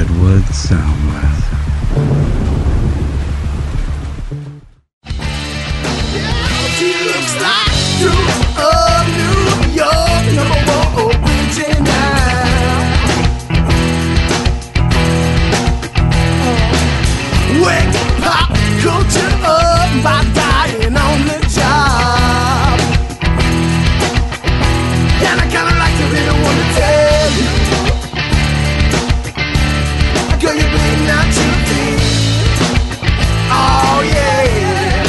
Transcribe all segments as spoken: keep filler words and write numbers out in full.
Deadwood Soundwave. She looks like Duke of New York, number one original. Wake pop culture up by dying on the job. And I kinda like to really wanna tell you, girl, you bring out your feet. Oh yeah.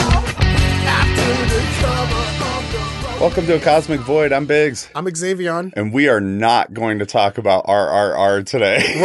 After the cover of the road. Welcome to A Cosmic Void. I'm Biggs. I'm Xavion. And we are not going to talk about R R R today.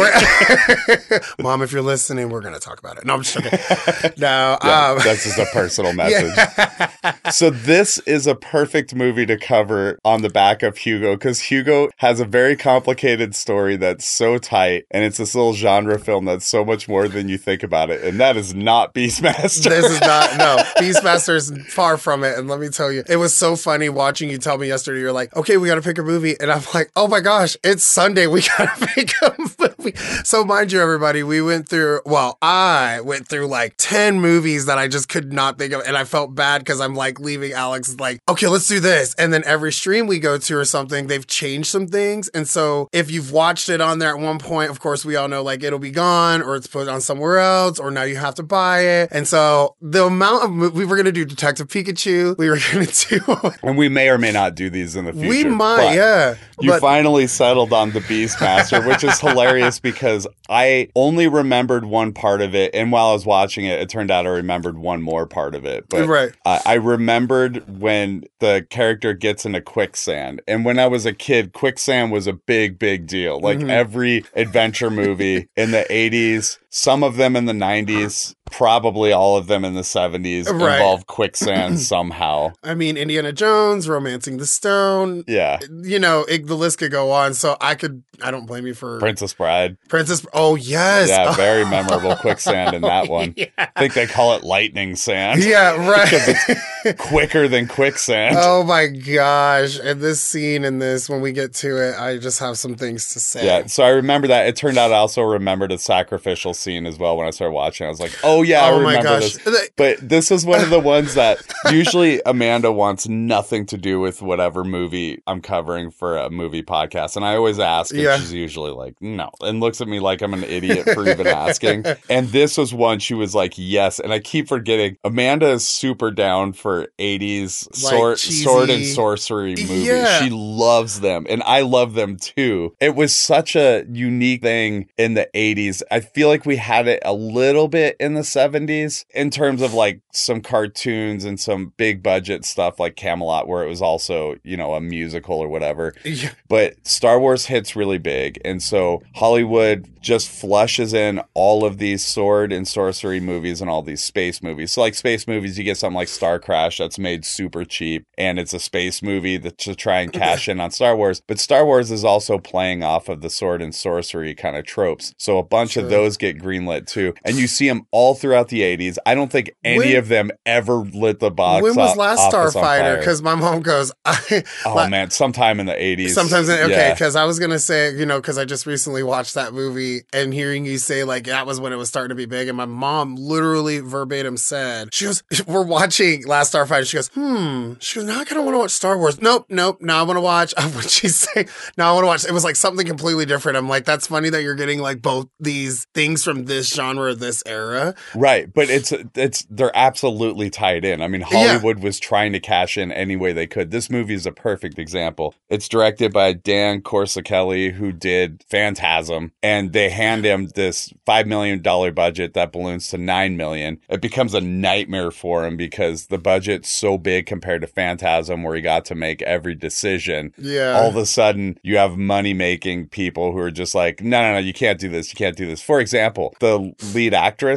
We're- Mom, if you're listening, we're going to talk about it. No, I'm just joking. No, Yeah, um, that's just a personal message. yeah. So this is a perfect movie to cover on the back of Hugo, because Hugo has a very complicated story that's so tight, and it's this little genre film that's so much more than you think about it, and that is not Beastmaster. This is not, no, Beastmaster is far from it. And let me tell you, it was so funny watching you tell me yesterday, you're like, okay, we got to pick a movie. And I'm like, oh my gosh, it's Sunday. We got to pick a movie. So mind you, everybody, we went through, well, I went through like ten movies that I just could not think of. And I felt bad because I'm like leaving Alex like, okay, let's do this. And then every stream we go to or something, they've changed some things. And so if you've watched it on there at one point, of course, we all know like it'll be gone or it's put on somewhere else or now you have to buy it. And so the amount of, mo- we were going to do Detective Pikachu. We were going to do, And we may or may not do these in the future. we might, but yeah. You But- finally settled on the Beastmaster, which is hilarious because I only remembered one part of it. And while I was watching it, it turned out I remembered one more part of it. But Right. uh, I remembered when the character gets into quicksand. And when I was a kid, quicksand was a big, big deal. Like Mm-hmm. every adventure movie in the eighties, some of them in the nineties, probably all of them in the seventies Right. involved quicksand somehow. I mean, Indiana Jones, Romancing the Stone. Yeah. You know, it, the list could go on. So I could, I don't blame you for Princess Bride. Princess. Oh, yes. Yeah, very memorable quicksand in that one. Yeah. I think they call it lightning sand. Yeah, right. Quicker than quicksand. Oh my gosh. And this scene in this, when we get to it, I just have some things to say. Yeah, so I remember that. It turned out I also remembered a sacrificial scene as well when I started watching. I was like, oh yeah, I Oh my remember gosh. this. But this is one of the ones that usually Amanda wants nothing to do with whatever movie I'm covering for a movie podcast. And I always ask, and Yeah. she's usually like, no, and looks at me like I'm an idiot for even asking. And this was one she was like, yes. And I keep forgetting, Amanda is super down for eighties Like sword, cheesy- sword and sorcery movies. Yeah. She loves them, and I love them too. It was such a unique thing in the eighties. I feel like we had it a little bit in the seventies in terms of like some cartoons and some big budget stuff like Camelot, where it was also, you know, a musical or whatever. Yeah. But Star Wars hits really big, and so Hollywood just flushes in all of these sword and sorcery movies and all these space movies. So like space movies, you get something like Star Crash that's made super cheap, and it's a space movie that to try and cash in on Star Wars. But Star Wars is also playing off of the sword and sorcery kind of tropes. So a bunch Sure. of those get greenlit too. And you see them all throughout the eighties. I don't think any When- of them ever lit the box When was o- Last office on Starfighter? fire. Because my mom goes, I, Oh la- man, sometime in the eighties. Sometimes, okay, Yeah. because I was going to say, you know, because I just recently watched that movie and hearing you say, like, that was when it was starting to be big. And my mom literally verbatim said, she goes, we're watching Last Starfighter. She goes, hmm. She goes, now I kind of want to watch Star Wars. Nope, nope. Now I want to watch, what she's saying, now I want to watch, it was like something completely different. I'm like, that's funny that you're getting like both these things from this genre, this era. Right, but it's it's they're absolutely tied in. I mean, Hollywood was trying to cash in any way they could. This movie is a perfect example. It's directed by Dan Corsicelli, who did Phantasm, and they hand him this five million dollar budget that balloons to nine million. It becomes a nightmare for him because the budget's so big compared to Phantasm, where he got to make every decision. Yeah. All of a sudden, you have money making people who are just like, no, no, no, you can't do this. You can't do this. For example, the lead actress in it,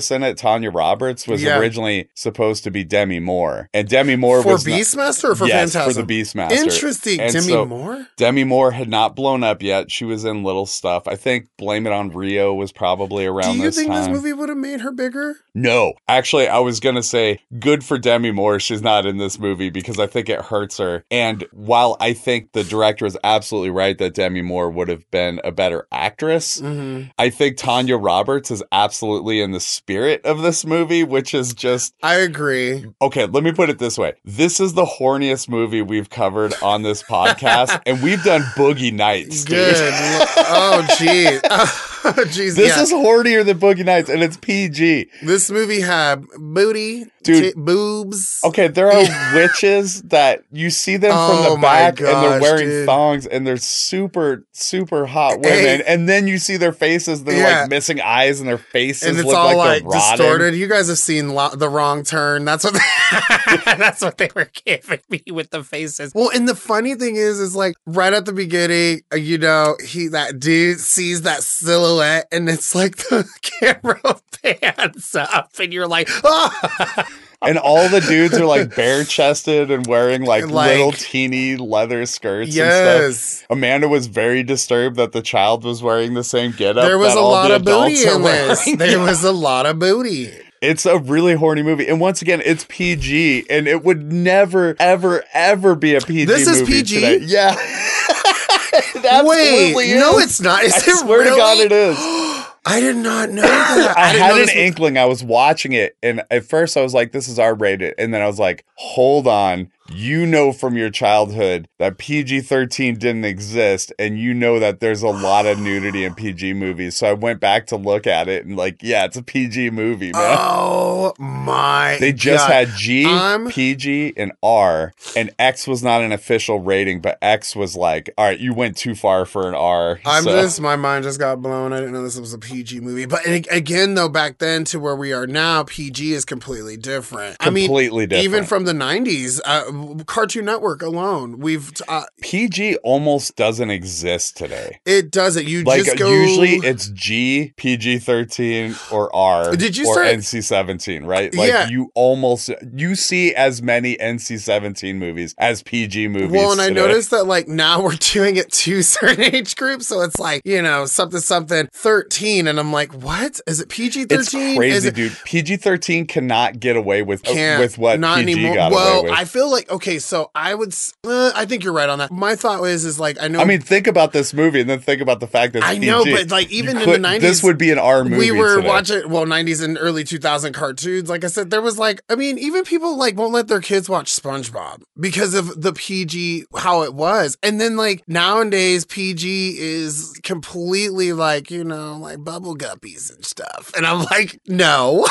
Tanya Roberts was Yeah. originally supposed to be Demi Moore. And Demi Moore For was not- Beastmaster or for yes, Phantasm? for the Beastmaster. Interesting. And Demi so Moore? Demi Moore had not blown up yet. She was in little stuff. I think Blame It on Rio was probably around Do you this think time. this movie would have made her bigger? No. Actually, I was going to say good for Demi Moore. She's not in this movie because I think it hurts her. And while I think the director is absolutely right that Demi Moore would have been a better actress, Mm-hmm. I think Tanya Roberts is absolutely in the spirit of this movie, which is just I agree. okay. Let me put it this way. This is the horniest movie we've covered on this podcast, and we've done Boogie Nights, dude. Good. oh, geez. Oh, geez. This yeah. is hornier than Boogie Nights, and it's P G. This movie had booty, Dude. tit- boobs. Okay, there are witches that you see them from Oh the my back and they're gosh, wearing dude. thongs and they're super, super hot women. Hey. And then you see their faces, they're Yeah. like missing eyes and their faces And it's look all like, like, they're rotting. distorted. You guys have seen lo- The Wrong Turn. That's what they, that's what they were giving me with the faces. Well, and the funny thing is, is like right at the beginning, uh, you know, he that dude sees that silhouette, and it's like the camera pans up, and you're like, oh. And all the dudes are like bare chested and wearing like, Like- little teeny leather skirts and Yes. stuff. Amanda was very disturbed that the child was wearing the same getup. There was that a all lot the of booty adults are in this. wearing. There was a lot of booty. It's a really horny movie. And once again, it's P G. And it would never, ever, ever be a P G This is movie P G? today. Yeah. It absolutely Wait, is. no, it's not. Is I it swear really? to God it is. I did not know that. I, didn't had know an this was- inkling. I was watching it. And at first I was like, this is R rated. And then I was like, hold on. You know from your childhood that P G thirteen didn't exist, and you know that there's a lot of nudity in P G movies. So I went back to look at it and like, yeah, it's a P G movie, man. Oh my! They just God. had G, I'm- P G, and R, and X was not an official rating, but X was like, all right, you went too far for an R. I'm so- just, my mind just got blown. I didn't know this was a P G movie. But a- again, though, back then to where we are now, P G is completely different. I mean, Completely different. even from the nineties, uh, Cartoon Network alone, we've, uh, P G almost doesn't exist today. it doesn't. You Like just go. usually it's G, P G thirteen, or R, Did you or start- N C seventeen, right? Like Yeah. you almost you see as many N C seventeen movies as P G movies. Well, and I today. noticed that like now we're doing it to certain age groups, so it's like you know something something thirteen, and I'm like, what is it P G it's thirteen? crazy, is it, dude. P G thirteen cannot get away with Can't, with what not P G anymore. got well, away with. I feel like okay, so I would, s- uh, I think you're right on that. My thought was is like I know. I mean, think about this movie, and then think about the fact that it's I know, P G. but like You even in could- the nineties, this would be an R movie. we were today. watching well nineties and early two thousand cartoons. Like I said, there was like I mean, even people like won't let their kids watch SpongeBob because of the P G how it was, and then like nowadays P G is completely like you know like bubble guppies and stuff, and I'm like, no.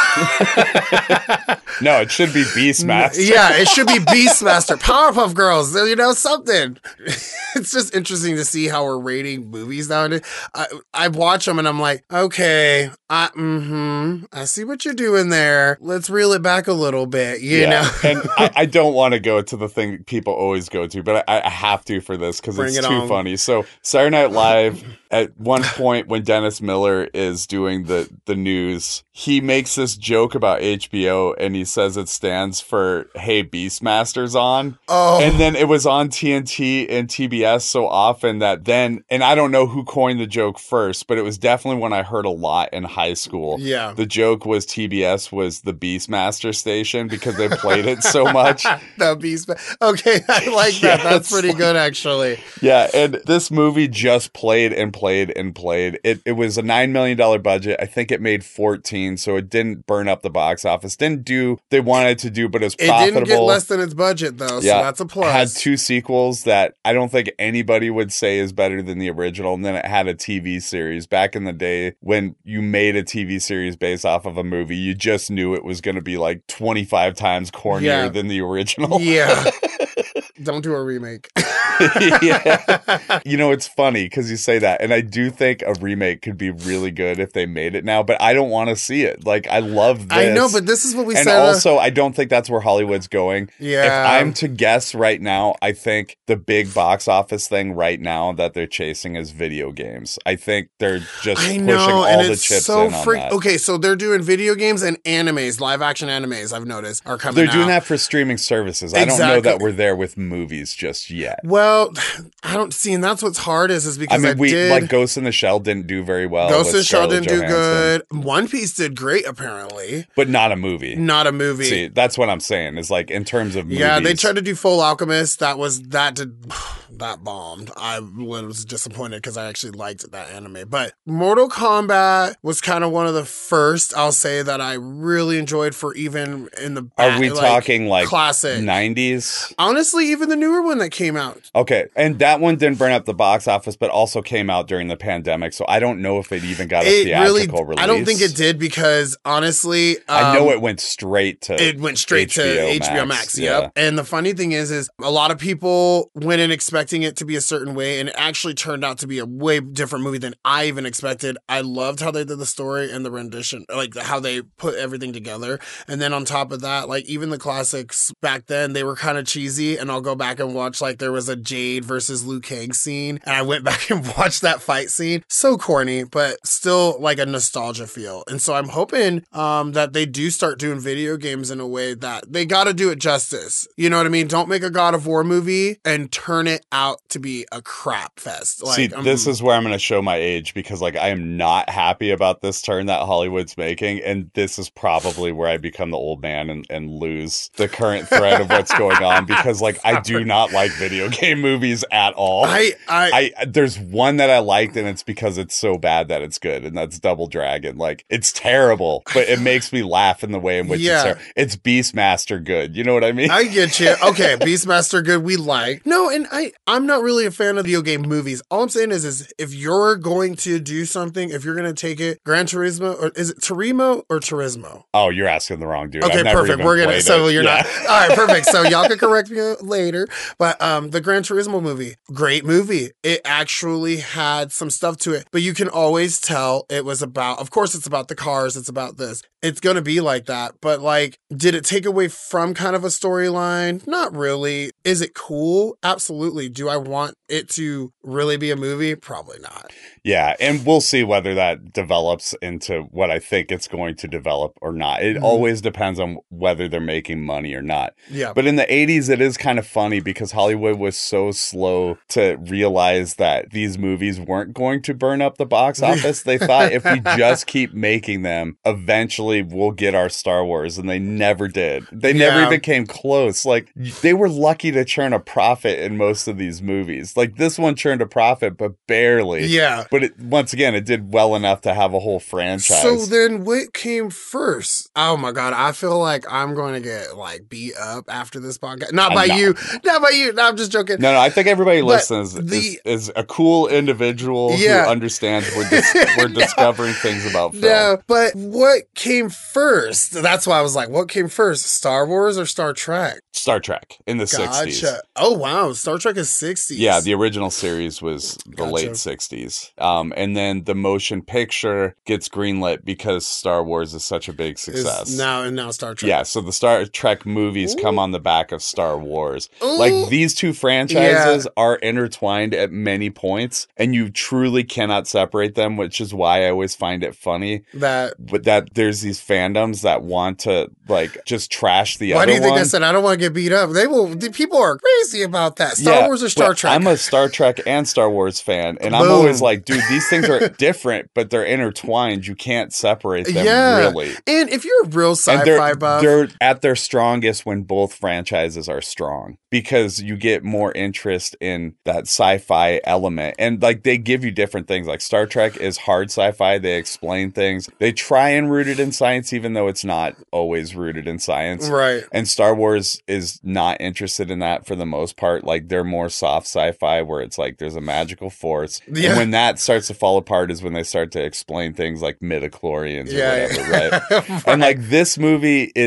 No, it should be Beastmaster. Yeah, it should be Beastmaster, Powerpuff Girls, you know, something. It's just interesting to see how we're rating movies nowadays. I, I watch them and I'm like, okay, I, mm-hmm, I see what you're doing there. Let's reel it back a little bit, you Yeah. know? And I, I don't want to go to the thing people always go to, but I, I have to for this because Bring it's it too on. funny. So Saturday Night Live, at one point when Dennis Miller is doing the, the news, he makes this joke about H B O and he says it stands for Hey Beastmaster's on. Oh. And then it was on T N T and T B S so often that then, and I don't know who coined the joke first, but it was definitely when I heard a lot in high school. Yeah. The joke was T B S was the Beastmaster station because they played it so much. The Beastmaster. Okay, I like that. Yeah, That's it's pretty like- good, actually. Yeah, and this movie just played and played and played. It it was a nine million dollars budget. I think it made fourteen, so it didn't burn up the box office. Didn't do they wanted to do, but it was It profitable. didn't get less than its budget, though, so that's a plus. Had two sequels that I don't think anybody would say is better than the original, and then it had a T V series. Back in the day when you made a T V series based off of a movie, you just knew it was going to be like twenty-five times cornier Yeah. than the original. Yeah. Don't do a remake. Yeah. You know, it's funny because you say that. And I do think a remake could be really good if they made it now, but I don't want to see it. Like, I love this. I know, but this is what we and said. And also, I don't think that's where Hollywood's going. Yeah. If I'm to guess right now, I think the big box office thing right now that they're chasing is video games. I think they're just I pushing know, all and the it's chips so in on freak- that. Okay, so they're doing video games and animes, live action animes, I've noticed, are coming They're out. doing that for streaming services. I don't know Exactly. that we're there with movies just yet. Well, I don't see, and that's what's hard is, is because I mean, I we did, like Ghost in the Shell didn't do very well. Ghost in with the Shell Scarlett didn't do Johansson, good. One Piece did great, apparently. but not a movie. Not a movie. See, that's what I'm saying. Is like in terms of movies. Yeah, they tried to do Full Alchemist. That was that did that bombed. I was disappointed because I actually liked that anime. But Mortal Kombat was kind of one of the first, I'll say, that I really enjoyed for even in the. Are we like, talking like classic nineties? Honestly, even the newer one that came out. Okay, and that one didn't burn up the box office, but also came out during the pandemic. So I don't know if it even got a It theatrical really, release. I don't think it did because honestly, um, I know it went straight to. It went straight H B O to H B O Max, Max. yeah. Yep. And the funny thing is, is a lot of people went in expecting it to be a certain way, and it actually turned out to be a way different movie than I even expected. I loved how they did the story and the rendition, like how they put everything together. And then on top of that, like even the classics back then, they were kind of cheesy. And I'll go back and watch, like there was a Jade versus Liu Kang scene, and I went back and watched that fight scene. So corny, but still like a nostalgia feel. And so I'm hoping um, that they do start doing video games in a way that they got to do it justice. You know what I mean? Don't make a God of War movie and turn it out to be a crap fest. Like, See, um, this is where I'm going to show my age because, like, I am not happy about this turn that Hollywood's making, and this is probably where I become the old man and, and lose the current thread of what's going on because, like, I do not like video game movies at all. I, I, I there's one that I liked, and it's because it's so bad that it's good, and that's Double Dragon. Like, it's terrible, but it makes me laugh in the way in which Yeah. it's terrible. It's Beastmaster good. You know what I mean? I get you. Okay, Beastmaster good, we like. No, and I, I'm not really a fan of video game movies. All I'm saying is, is if you're going to do something, if you're going to take it, Gran Turismo, or is it Turismo or Turismo? Oh, you're asking the wrong dude. Okay, I've never perfect. even We're gonna. played So it. you're Yeah. not. All right, perfect. So y'all can correct me later. But um, the Gran Turismo movie, great movie. It actually had some stuff to it, but you can always tell it was about. Of course, it's about the cars. It's about this. It's gonna be like that. But like, did it take away from kind of a storyline? Not really. Is it cool? Absolutely. Do I want it to really be a movie? Probably not. Yeah, and we'll see whether that develops into what I think it's going to develop or not. It Mhm. always depends on whether they're making money or not. Yeah. But in the eighties, it is kind of funny because Hollywood was so slow to realize that these movies weren't going to burn up the box office. They thought if we just keep making them, eventually we'll get our Star Wars, and they never did. They never Yeah. even came close. Like, they were lucky to churn a profit in most of these movies. Like, this one churned a profit, but barely. Yeah. But it, once again, it did well enough to have a whole franchise. So then what came first? Oh my God. I feel like I'm going to get like beat up after this podcast. Not Uh, by no. you. Not by you. No, I'm just joking. no, no, I think everybody But listens is, the- is a cool individual Yeah. who understands we're, dis- we're discovering things about film. No, but what came first? That's why I was like, what came first? Star Wars or Star Trek? Star Trek in the sixties. Gotcha. Oh, wow. Star Trek is sixties. Yeah, the original series was the Gotcha. late sixties. Um, and then the motion picture gets greenlit because Star Wars is such a big Is success. now and now Star Trek. Yeah, so the Star Trek movies Ooh. come on the back of Star Wars. Ooh. Like, these two franchises are intertwined at many points, and you truly cannot separate them, which is why I always find it funny. That. But that there's these fandoms that want to, like, just trash the Why other do you think one. I said I don't want to get beat up? They will. The people are crazy about that. Star Yeah, Wars or Star but Trek? I'm a Star Trek and Star Wars fan, and I'm Boom. always like, dude, these things are different, but they're intertwined. You can't separate them, Yeah. really. And if you're a real And sci-fi they're, buff, they're at their strongest when both franchises are strong because you get more interest in that sci-fi element. And like, they give you different things. Like, Star Trek is hard sci-fi. They explain things. They try and root it in science, even though it's not always rooted in science. right? And Star Wars is not interested in that for the most part. Like, they're more soft sci-fi where it's like there's a magical force. Yeah. And when that starts to fall apart is when they start to explain things like midichlorians or Yeah, whatever, yeah. right? And like, this movie is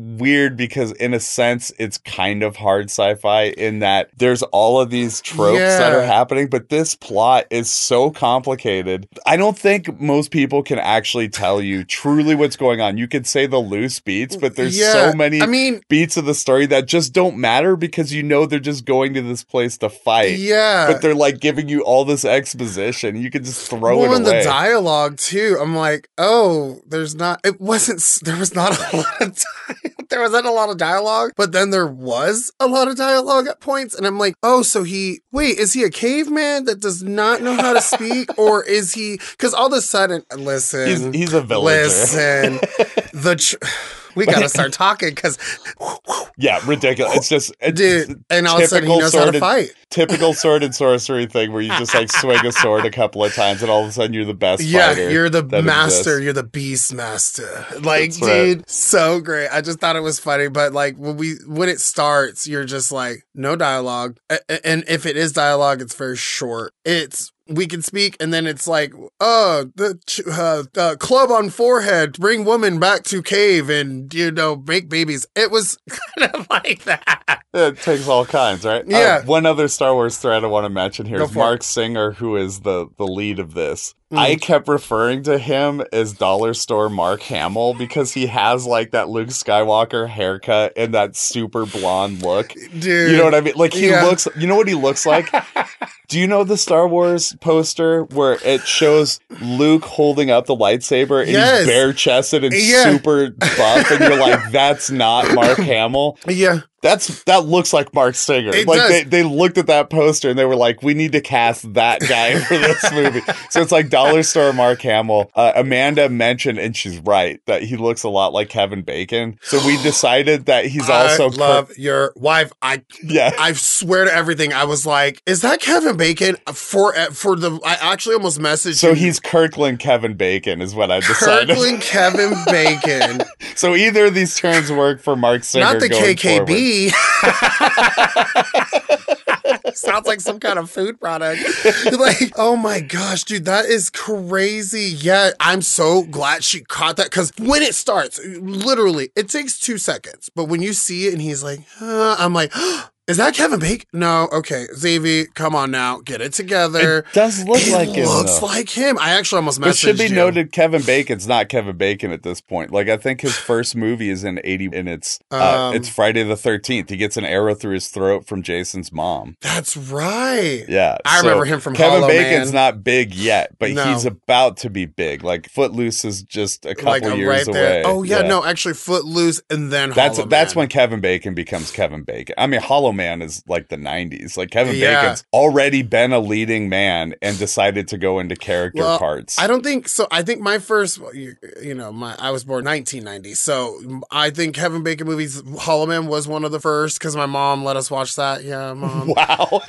weird because in a sense it's kind of hard sci-fi in that there's all of these tropes Yeah. that are happening, but this plot is so complicated. I don't think most people can actually tell you truly what's going on. You could say the loose beats, but there's Yeah, so many I mean- beats of the story that just don't matter because you know they're just going to this place to fight. Yeah. But they're like giving you all this exposition. You can just throw well, it in away. the dialogue too, I'm like, oh, there's not. It wasn't. s- There was not a lot of time. There wasn't a lot of dialogue, but then there was a lot of dialogue at points, and I'm like, oh, so he wait, is he a caveman that does not know how to speak, or is he? Because all of a sudden, listen, He's, he's a villager. listen, the. Tr- we gotta start talking because, Yeah, ridiculous. It's just it's dude, and all of a sudden he typical knows how to sword and- fight. Typical sword and sorcery thing where you just like swing a sword a couple of times and all of a sudden you're the best Yeah, fighter. you're the that master. exists. You're the beast master. Like, That's right. dude, so great. I just thought it was funny, but like when we when it starts, you're just like no dialogue, A- a- and if it is dialogue, it's very short. It's we can speak, and then it's like, oh, the ch- uh, uh, club on forehead, bring woman back to cave, and you know, make babies. It was kind of like that. It takes all kinds, right? Yeah. Uh, one other Star Wars thread I want to mention here Go is for Mark Singer, who is the, the lead of this. Mm. I kept referring to him as Dollar Store Mark Hamill because he has like that Luke Skywalker haircut and that super blonde look. Dude, You know what I mean? Like he Yeah. looks, you know what he looks like? Do you know the Star Wars poster where it shows Luke holding up the lightsaber and Yes. he's bare chested and Yeah. super buff and you're like, that's not Mark Hamill? Yeah. That's that looks like Mark Singer. It like does. they, they looked at that poster and they were like, we need to cast that guy for this movie. So it's like Dollar Store Mark Hamill. Uh, Amanda mentioned, and she's right, that he looks a lot like Kevin Bacon. So we decided that he's also I love your wife. I yeah. I swear to everything. I was like, "Is that Kevin Bacon?" For for the, I actually almost messaged. So you. he's Kirkland Kevin Bacon is what I decided. Kirkland Kevin Bacon, So either of these terms work for Mark Singer. not the going K K forward. B. Sounds like some kind of food product. Like, oh my gosh, dude, that is crazy. Yeah, I'm so glad she caught that because when it starts, literally, it takes two seconds. But when you see it and he's like, uh, I'm like, is that Kevin Bacon? No, okay, Xavier, come on now, get it together. It does look It like him. looks though. like him. I actually almost messaged It should be you. noted Kevin Bacon's not Kevin Bacon at this point. Like I think his first movie is in eighty and it's uh, Um, it's Friday the thirteenth. He gets an arrow through his throat from Jason's mom. That's right. Yeah. I so remember him from Kevin Hollow Bacon's Man. not big yet, but No. he's about to be big. Like Footloose is just a couple Like uh, years right there. away. Oh yeah, no, actually, Footloose and then That's Hollow that's Man. when Kevin Bacon becomes Kevin Bacon. I mean, Hollow Man is like the nineties. Like Kevin Yeah. Bacon's already been a leading man and decided to go into character Well, parts. I don't think so. I think my first, you, you know, my I was born nineteen ninety, so I think Kevin Bacon movies, Hollow Man was one of the first because my mom let us watch that. Yeah, mom. Wow.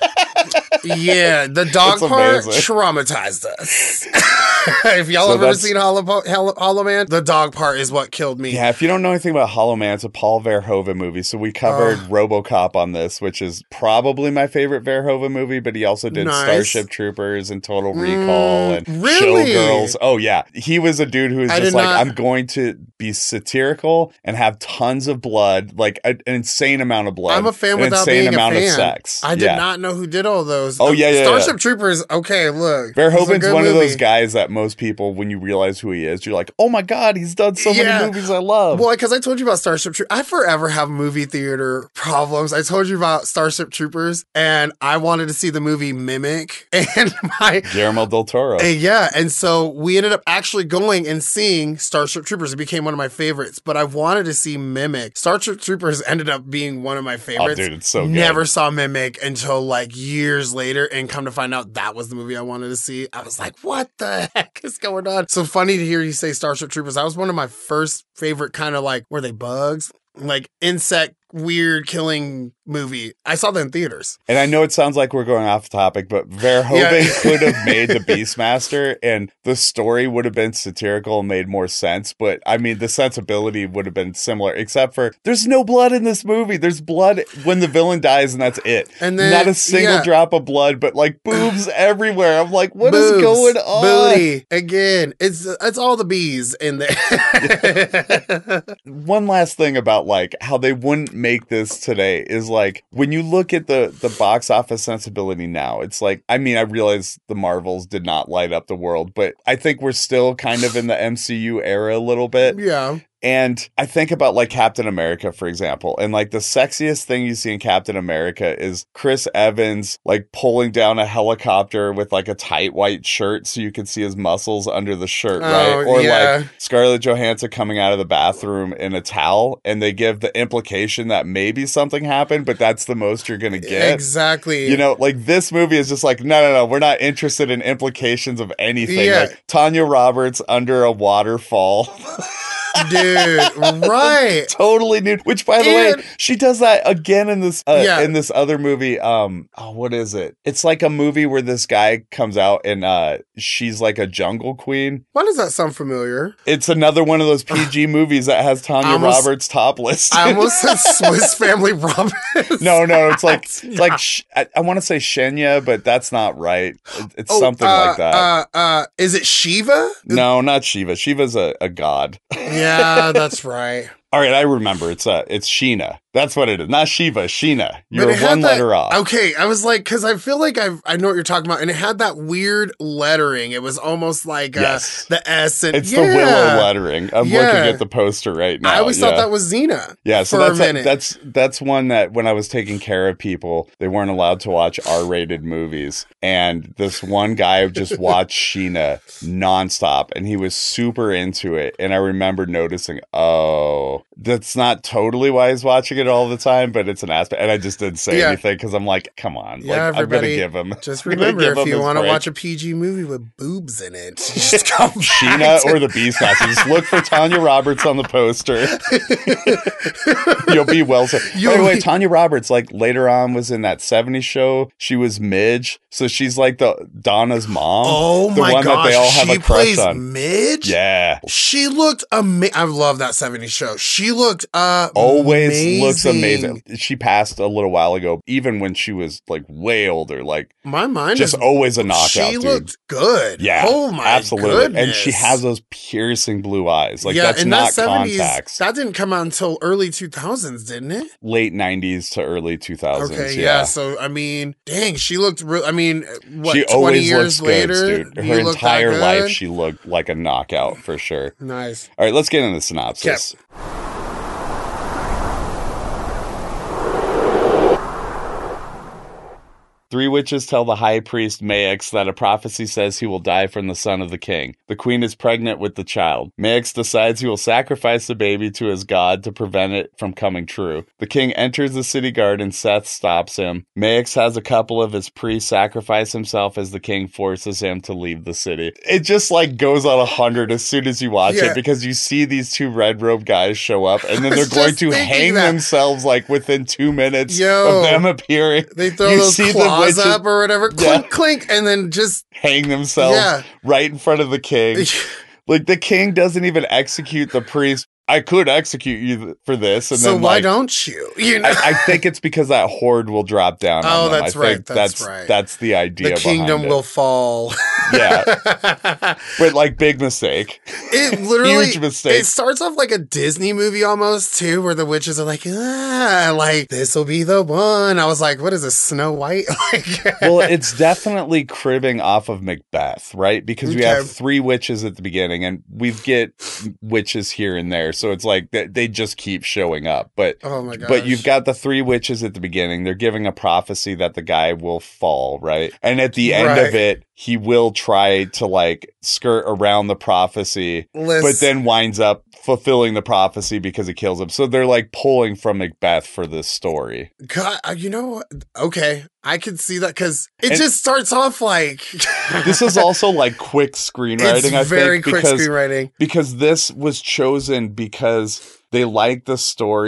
Yeah, the dog That's part amazing. traumatized us. If y'all So have ever that's- seen Hollow, Hollow, Hollow Man, the dog part is what killed me. Yeah, if you don't know anything about Hollow Man, it's a Paul Verhoeven movie. So we covered Oh. RoboCop on this, which is probably my favorite Verhoeven movie, but he also did Nice. Starship Troopers and Total Recall Mm, and really? Showgirls. Oh, yeah. He was a dude who was I just did like, not- I'm going to be satirical and have tons of blood, like a- an insane amount of blood. I'm a fan an without insane being a amount fan. of sex. I did Yeah. not know who did all those. Oh, yeah, yeah, Starship yeah. Troopers. Okay, look, it was a Verhoeven's good one of movie. those guys that most people, when you realize who he is, you're like, oh my God, he's done so Yeah. many movies I love. Well, because I told you about Starship Troopers. I forever have movie theater problems. I told you about Starship Troopers, and I wanted to see the movie Mimic. And my. Guillermo del Toro. uh, yeah, and so we ended up actually going and seeing Starship Troopers. It became one of my favorites, but I wanted to see Mimic. Starship Troopers ended up being one of my favorites. Oh, dude, it's so good. Never saw Mimic until like years later, and come to find out that was the movie I wanted to see. I was like, what the heck is going on? So funny to hear you say Starship Troopers. That was one of my first favorite kind of like, were they bugs? Like insect weird killing movie. I saw that in theaters. And I know it sounds like we're going off topic, but Verhoeven Yeah. could have made The Beastmaster and the story would have been satirical and made more sense. But I mean, the sensibility would have been similar, except for there's no blood in this movie. There's blood when the villain dies and that's it. And then, not a single yeah. drop of blood, but like boobs everywhere. I'm like, what Boobs, is going on? Booty. Again, it's it's all the bees in there. One last thing about like how they wouldn't make this today is like when you look at the the box office sensibility now, it's like, I mean, I realize the Marvels did not light up the world, but I think we're still kind of in the M C U era a little bit. Yeah. And I think about like Captain America, for example, and like the sexiest thing you see in Captain America is Chris Evans like pulling down a helicopter with like a tight white shirt so you can see his muscles under the shirt, Oh, right? Or yeah. like Scarlett Johansson coming out of the bathroom in a towel and they give the implication that maybe something happened, but that's the most you're going to get. Exactly. You know, like this movie is just like, no, no, no, we're not interested in implications of anything. Yeah. Like Tanya Roberts under a waterfall. Dude, right. Totally nude. Which, by the And- way, she does that again in this uh, Yeah. in this other movie. Um, oh, what is it? It's like a movie where this guy comes out and uh, she's like a jungle queen. Why does that sound familiar? It's another one of those P G movies that has Tanya I almost- Roberts topless. I almost said Swiss Family Robinson. no, no, it's like it's That's like not- sh- I, I want to say Shenya, but that's not right. It- It's Oh, something uh, like that. Uh, uh, is it Shiva? no, not Shiva. Shiva's a, a god. Yeah, that's right. All right, I remember. It's uh, it's Sheena. That's what it is. Not Shiva, Sheena. You're But it had one that- letter off. Okay, I was like, because I feel like I I know what you're talking about, and it had that weird lettering. It was almost like uh, Yes. the S and It's yeah. the willow lettering. I'm Yeah. looking at the poster right now. I always yeah. thought that was Xena. Yeah, so for that's a minute. that's that's one that when I was taking care of people, they weren't allowed to watch R-rated movies, and this one guy just watched Sheena nonstop, and he was super into it. And I remember noticing, oh, that's not totally why he's watching it all the time, but it's an aspect. And I just didn't say Yeah. anything because I'm like, come on, Yeah, like, I'm gonna everybody, give him. Just I'm gonna remember, give if him you his want to break. watch a P G movie with boobs in it, just go back Sheena to- or the Beastmaster. Just look for Tanya Roberts on the poster. You'll be well served. By You'll the way, be- Tanya Roberts, like later on, was in that seventies show. She was Midge, so she's like the Donna's mom. Oh the my one gosh, that they all have she a crush plays on. Midge. Yeah, She looked amazing. I love that seventies show. She looked uh always looks amazing. She passed a little while ago, even when she was like way older. Like My mind just is always a knockout. She dude. looked good. Yeah, Oh my absolutely. goodness. And she has those piercing blue eyes. Like yeah, that's and not that seventies, contacts. that didn't come out until early two thousands, didn't it? Late nineties to early two thousands. Okay, yeah. yeah. So I mean, dang, she looked real. I mean, what? She twenty always years looks later, good, dude. you Her look that entire life, good? she looked like a knockout for sure. Nice. All right, let's get into the synopsis. Three witches tell the high priest Maix that a prophecy says he will die from the son of the king. The queen is pregnant with the child. Maix decides he will sacrifice the baby to his god to prevent it from coming true. The king enters the city garden. Seth stops him. Maix has a couple of his priests sacrifice himself as the king forces him to leave the city. It just like goes on a hundred as soon as you watch Yeah. it because you see these two red robe guys show up and then I they're was going just to thinking hang that. themselves like within two minutes Yo. of them appearing. They throw You those see the claws witches up or whatever, Yeah. clink, clink, and then just hang themselves Yeah. right in front of the king. Like the king doesn't even execute the priest. I could execute you for this, and so then why like, don't you? You know, I, I think it's because that horde will drop down. Oh, on them. that's I right, think that's that's right. That's the idea. the kingdom behind it. will fall. Yeah, but like big mistake. It literally Huge mistake. It starts off like a Disney movie almost too, where the witches are like, ah, like this will be the one. I was like, what is this, Snow White? Like, Well, it's definitely cribbing off of Macbeth, right? Because we have Okay. three witches at the beginning, and we get witches here and there, so it's like they, they just keep showing up. But oh my god! But you've got the three witches at the beginning. They're giving a prophecy that the guy will fall, right? And at the end Right. of it, he will try to like skirt around the prophecy, Listen, but then winds up fulfilling the prophecy because it kills him. So they're like pulling from Macbeth for this story. God, uh, you know what? Okay, I can see that because it And- just starts off like This is also like quick screenwriting, it's I very think, quick because screenwriting. because this was chosen because they like the story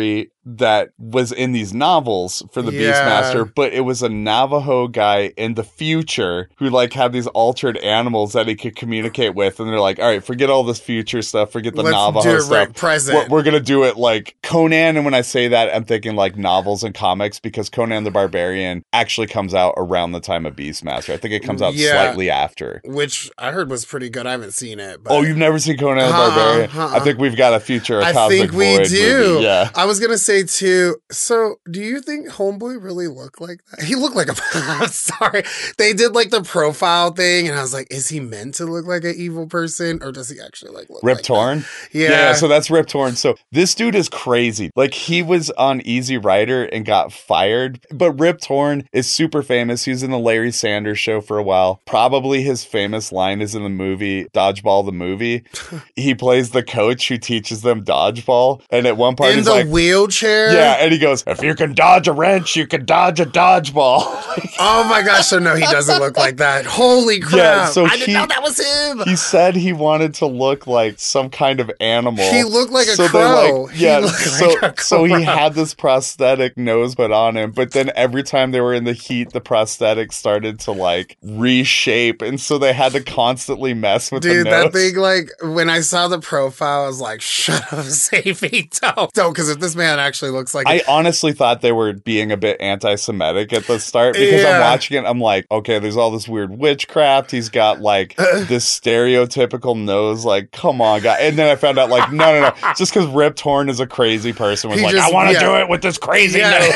that was in these novels for the Yeah. Beastmaster, but it was a Navajo guy in the future who like had these altered animals that he could communicate with. And they're like, all right, forget all this future stuff. Forget the Let's Navajo do it stuff. right present. We're, we're going to do it like Conan. And when I say that, I'm thinking like novels and comics because Conan the Barbarian actually comes out around the time of Beastmaster. I think it comes out Yeah. slightly after. Which I heard was pretty good. I haven't seen it. But Oh, you've never seen Conan the Uh-uh, Barbarian? uh-uh. I think we've got a future of I Cosmic think we Void do. movie. Yeah. I was gonna say too. So, do you think Homeboy really looked like that? He looked like a. I'm sorry. They did like the profile thing, and I was like, is he meant to look like an evil person, or does he actually like look Rip like Torn? that? Yeah. So that's Rip Torn. So this dude is crazy. Like he was on Easy Rider and got fired, but Rip Torn is super famous. He was in the Larry Sanders Show for a while. Probably his famous line is in the movie Dodgeball the movie. He plays the coach who teaches them dodgeball, and at one part in he's the like, wheelchair. yeah, and he goes, if you can dodge a wrench, you can dodge a dodgeball. Oh my gosh! So no, he doesn't look like that. Holy crap! Yeah, so I didn't he- know that was him. He said he wanted to look like some kind of animal. He looked like a so they're crow. Like, He yeah, looked so like a so he crow. had this prosthetic nose put on him, but then every time they were in the heat, the prosthetic started to like reshape, and so they had to constantly mess with Dude, the nose. that thing, like, when I saw the profile, I was like, shut up, Safety, don't. Don't, because if this man actually looks like I honestly thought they were being a bit anti-Semitic at the start because Yeah. I'm watching it. I'm like, okay, there's all this weird witchcraft. He's got like this stereotypical nose. Like, come on, guy. And then I found out, like, no, no, no. Just because Rip Torn is a crazy person was He like, just- I want to yeah. do it with this crazy nose.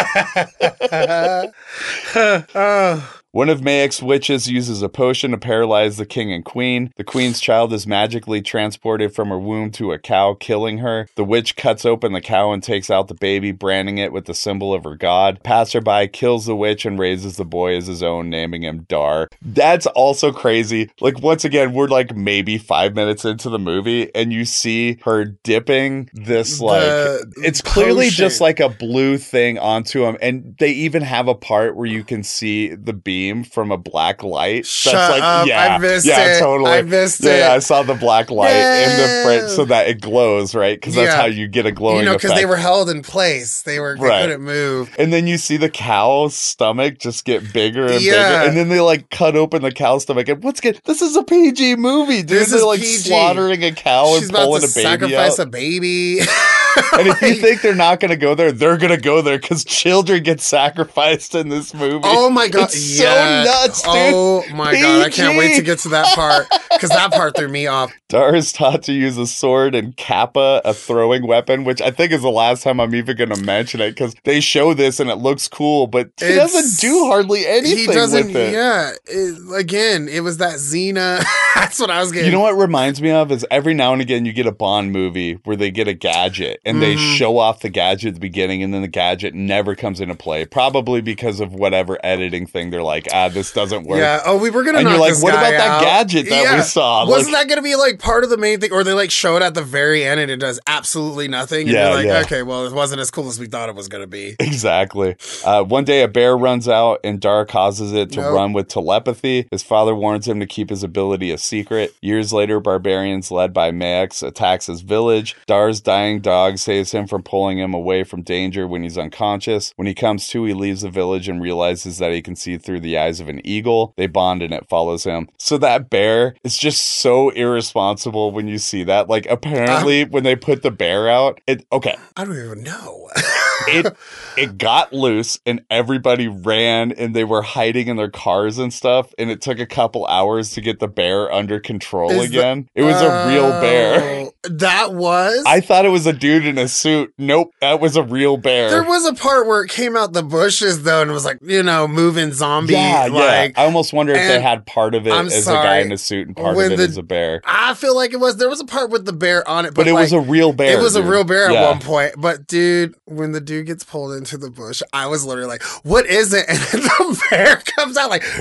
oh. One of Mayek's witches uses a potion to paralyze the king and queen. The queen's child is magically transported from her womb to a cow, killing her. The witch cuts open the cow and takes out the baby, branding it with the symbol of her god. Passerby kills the witch and raises the boy as his own, naming him Dar. That's also crazy. Like, once again, we're like maybe five minutes into the movie, and you see her dipping this, like, The it's clearly potion. just like a blue thing onto him. And they even have a part where you can see the beam from a black light. Shut That's like, up. yeah, I missed yeah, it. totally. I missed yeah, it. Yeah, I saw the black light in the No. front so that it glows, right? Because that's Yeah. how you get a glowing You know, because effect. they were held in place. They were, they Right. couldn't move. And then you see the cow's stomach just get bigger and Yeah. bigger. And then they like cut open the cow's stomach. And what's good? This is a P G movie, dude. This They're is like P G. slaughtering a cow She's and about pulling to a baby sacrifice out. a baby. And if you Like- think they're not going to go there, they're going to go there because children get sacrificed in this movie. Oh my god! It's yeah. so nuts, dude. Oh my god! I can't wait P G. to get to that part because that part threw me off. Dar is taught to use a sword and Kappa, a throwing weapon, which I think is the last time I'm even going to mention it because they show this and it looks cool, but he It's- doesn't do hardly anything He doesn't. with it. Yeah. It, again, it was that Xena. That's what I was getting. You know what it reminds me of is every now and again you get a Bond movie where they get a gadget and they Mhm. show off the gadget at the beginning and then the gadget never comes into play, probably because of whatever editing thing they're like, ah, this doesn't work. Yeah. Oh, we were gonna. And knock you're like, this what guy about that out. gadget that we Yeah. saw? Wasn't Like- that gonna be like part of the main thing, or they like show it at the very end and it does absolutely nothing? And Yeah, you're like, yeah. okay, well, it wasn't as cool as we thought it was gonna be. Exactly. Uh, one day, a bear runs out, and Dar causes it to Nope. run with telepathy. His father warns him to keep his ability a secret. Years later, barbarians led by Max attacks his village. Dar's dying dog saves him from pulling him away from danger when he's unconscious. When he comes to, he leaves the village and realizes that he can see through the eyes of an eagle. They bond, and it follows him. So that bear is just so irresponsible when you see that. Like, apparently, when they put the bear out, it okay. I don't even know. it it got loose and everybody ran and they were hiding in their cars and stuff, and it took a couple hours to get the bear under control Is the- again. it was a real bear. Oh, That was. I thought it was a dude in a suit. Nope, that was a real bear. There was a part where it came out the bushes though, and it was like, you know, moving zombie. yeah, like, yeah. I almost wonder if they and had part of it I'm as a guy sorry, in a suit and part when of it the- as a bear. I feel like it was. There was a part with the bear on it, but, But it like, was a real bear. It was a dude. real bear at Yeah. one point. But dude, when the dude gets pulled into the bush, I was literally like, "What is it?" And then the bear comes out like,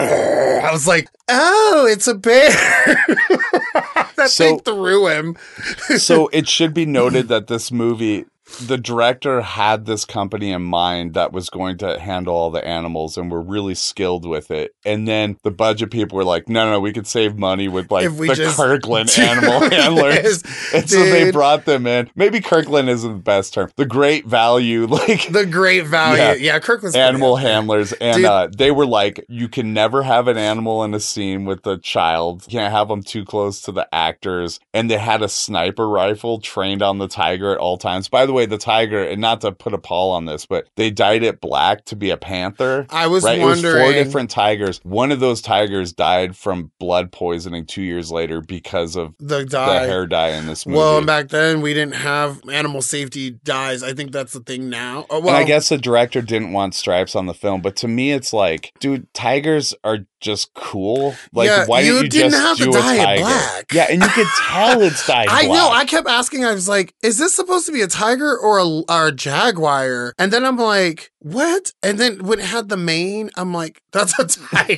I was like, "Oh, it's a bear." That So- thing threw him. So it should be noted that this movie the director had this company in mind that was going to handle all the animals and were really skilled with it. And then the budget people were like, no, no, we could save money with like If we the just Kirkland do animal handlers. this, And so they dude. brought them in. Maybe Kirkland isn't the best term. The great value, like The great value. Yeah. Yeah, Kirk was animal pretty up there. handlers. And Dude. uh, they were like, you can never have an animal in a scene with a child. You can't have them too close to the actors. And they had a sniper rifle trained on the tiger at all times. By the way, the tiger, and not to put a Paul on this, but they dyed it black to be a panther. I was right? wondering. It was four different tigers. One of those tigers died from blood poisoning two years later because of the the dye. hair dye in this movie. Well, and back then we didn't have animal safety dyes. I think that's the thing now. Oh, well, and I guess the director didn't want stripes on the film, but to me, it's like, dude, tigers are just cool. Like, Yeah, why you didn't you didn't just have to do dye a it tiger? black. Yeah, and you could tell it's dyed I black. know. I kept asking. I was like, "Is this supposed to be a tiger or a, or a jaguar?" And then I'm like, "What?" And then when it had the mane, I'm like, "That's a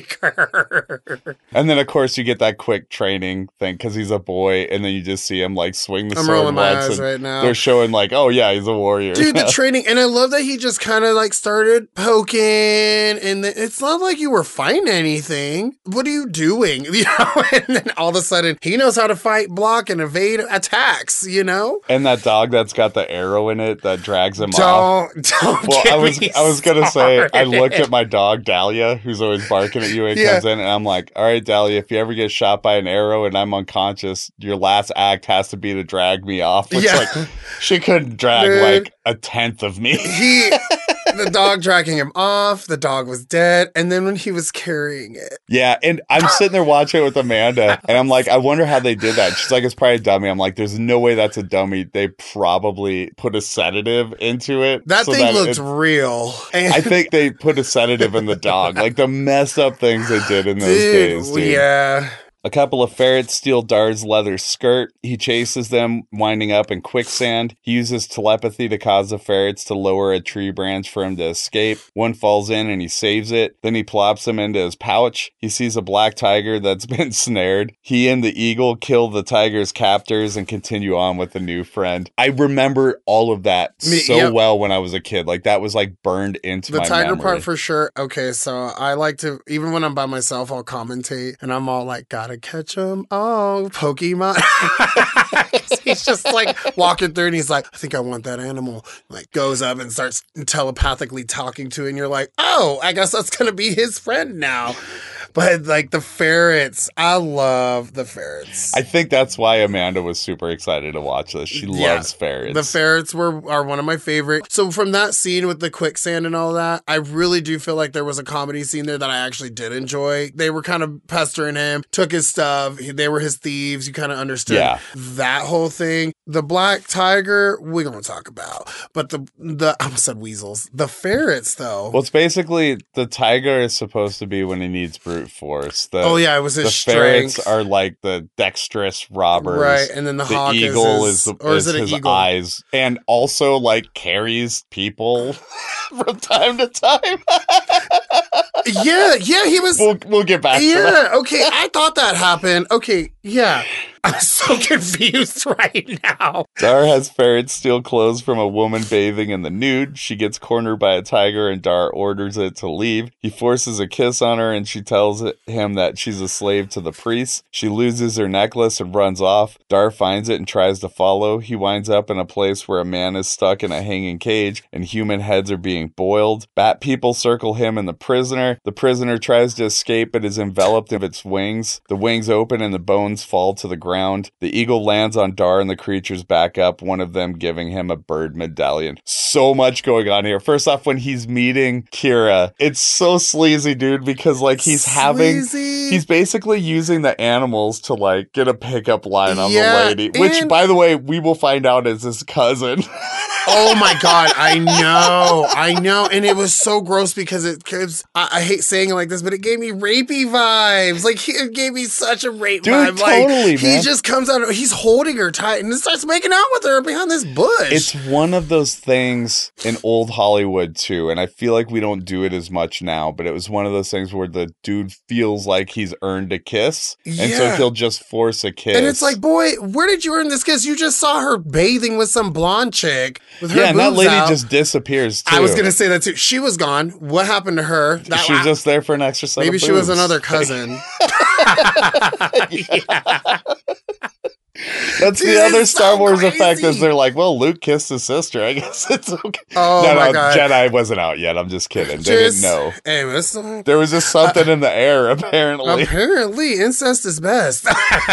tiger." And then, of course, you get that quick training thing because he's a boy, and then you just see him like swing the I'm sword rolling my once, eyes and right now. they're showing like, oh yeah, he's a warrior. Dude, the training, and I love that he just kind of like started poking, and the, it's not like you were fighting anything. What are you doing? You know, and then all of a sudden he knows how to fight, block, and evade attacks. You know, And that dog that's got the arrow in it that drags him off. don't don't. Well, get I was me I was gonna say I started. looked at my dog Dahlia, who's always barking at you when he Yeah. comes in, and I'm like, all right, Dahlia, if you ever get shot by an arrow and I'm unconscious, your last act has to be to drag me off. Which Yeah. like she couldn't drag Dude. like a tenth of me. he the dog dragging him off, the dog was dead, and then when he was carrying it, Yeah, and I'm sitting there watching it with Amanda, and I'm like, I wonder how they did that. She's like, it's probably a dummy. I'm like, there's no way that's a dummy. They probably put a sedative into it. that so thing looked it- real. And I think they put a sedative in the dog. Like the messed up things they did in those dude, days, dude. yeah. A couple of ferrets steal Dar's leather skirt. He chases them, winding up in quicksand. He uses telepathy to cause the ferrets to lower a tree branch for him to escape. One falls in and he saves it. Then he plops him into his pouch. He sees a black tiger that's been snared. He and the eagle kill the tiger's captors and continue on with a new friend. I remember all of that Me- so yep. well when I was a kid. Like that was like burned into The my tiger memory. part for sure. Okay, so I like to, even when I'm by myself, I'll commentate and I'm all like, gotta catch him. Oh, Pokemon. He's just like walking through and he's like, I think I want that animal. Like goes up and starts telepathically talking to it. And you're like, oh, I guess that's going to be his friend now. But like the ferrets, I love the ferrets. I think that's why Amanda was super excited to watch this. She Yeah. loves ferrets. The ferrets were are one of my favorite. So from that scene with the quicksand and all that, I really do feel like there was a comedy scene there that I actually did enjoy. They were kind of pestering him, took his stuff. he- They were his thieves. You kind of understood Yeah. that whole thing. The black tiger, we're gonna talk about, but the the I almost said weasels. The ferrets though. Well, it's basically the tiger is supposed to be when he needs brute force. The, oh yeah, it was his the strength. ferrets are like the dexterous robbers. Right, and then the, The hawk eagle is, is, his, the, or is, is it an his eagle? eyes, and also like carries people from time to time. Yeah, yeah, he was. we'll we'll get back to that. Yeah, okay. I thought that happened. Okay, yeah. I'm so confused right now. Dar has ferrets steal clothes from a woman bathing in the nude. She gets cornered by a tiger and Dar orders it to leave. He forces a kiss on her and she tells him that she's a slave to the priest. She loses her necklace and runs off. Dar finds it and tries to follow. He winds up in a place where a man is stuck in a hanging cage and human heads are being boiled. Bat people circle him and the prisoner. The prisoner tries to escape but is enveloped in its wings. The wings open and the bones fall to the ground. The eagle lands on Dar and the creatures back up, one of them giving him a bird medallion. So much going on here. First off, when he's meeting Kira, it's so sleazy, dude, because like he's having Sleazy. he's basically using the animals to like get a pickup line on Yeah, the lady, which and- by the way, we will find out is his cousin. Oh my god, I know, I know, and it was so gross because it gives. I, I hate saying it like this, but it gave me rapey vibes. Like he, it gave me such a rape Dude, vibe. Like totally, he man. just comes out, he's holding her tight and starts making out with her behind this bush. It's one of those things in old Hollywood too, and I feel like we don't do it as much now, but it was one of those things where the dude feels like he's earned a kiss, and so Yeah. he'll just force a kiss. and it's like, boy, where did you earn this kiss? You just saw her bathing with some blonde chick. With her Yeah, and that boobs lady out. just disappears too. I was gonna say that too. She was gone. What happened to her? That, She was just there for an extra set maybe of she was boobs. another cousin. Yeah. That's Dude, the other it's Star so Wars effect crazy. is they're like, well, Luke kissed his sister. I guess it's okay. Oh no, my no, God. Jedi wasn't out yet. I'm just kidding. They Just- didn't know. Hey, man, it's still- There was just something in the air, apparently. apparently incest is best.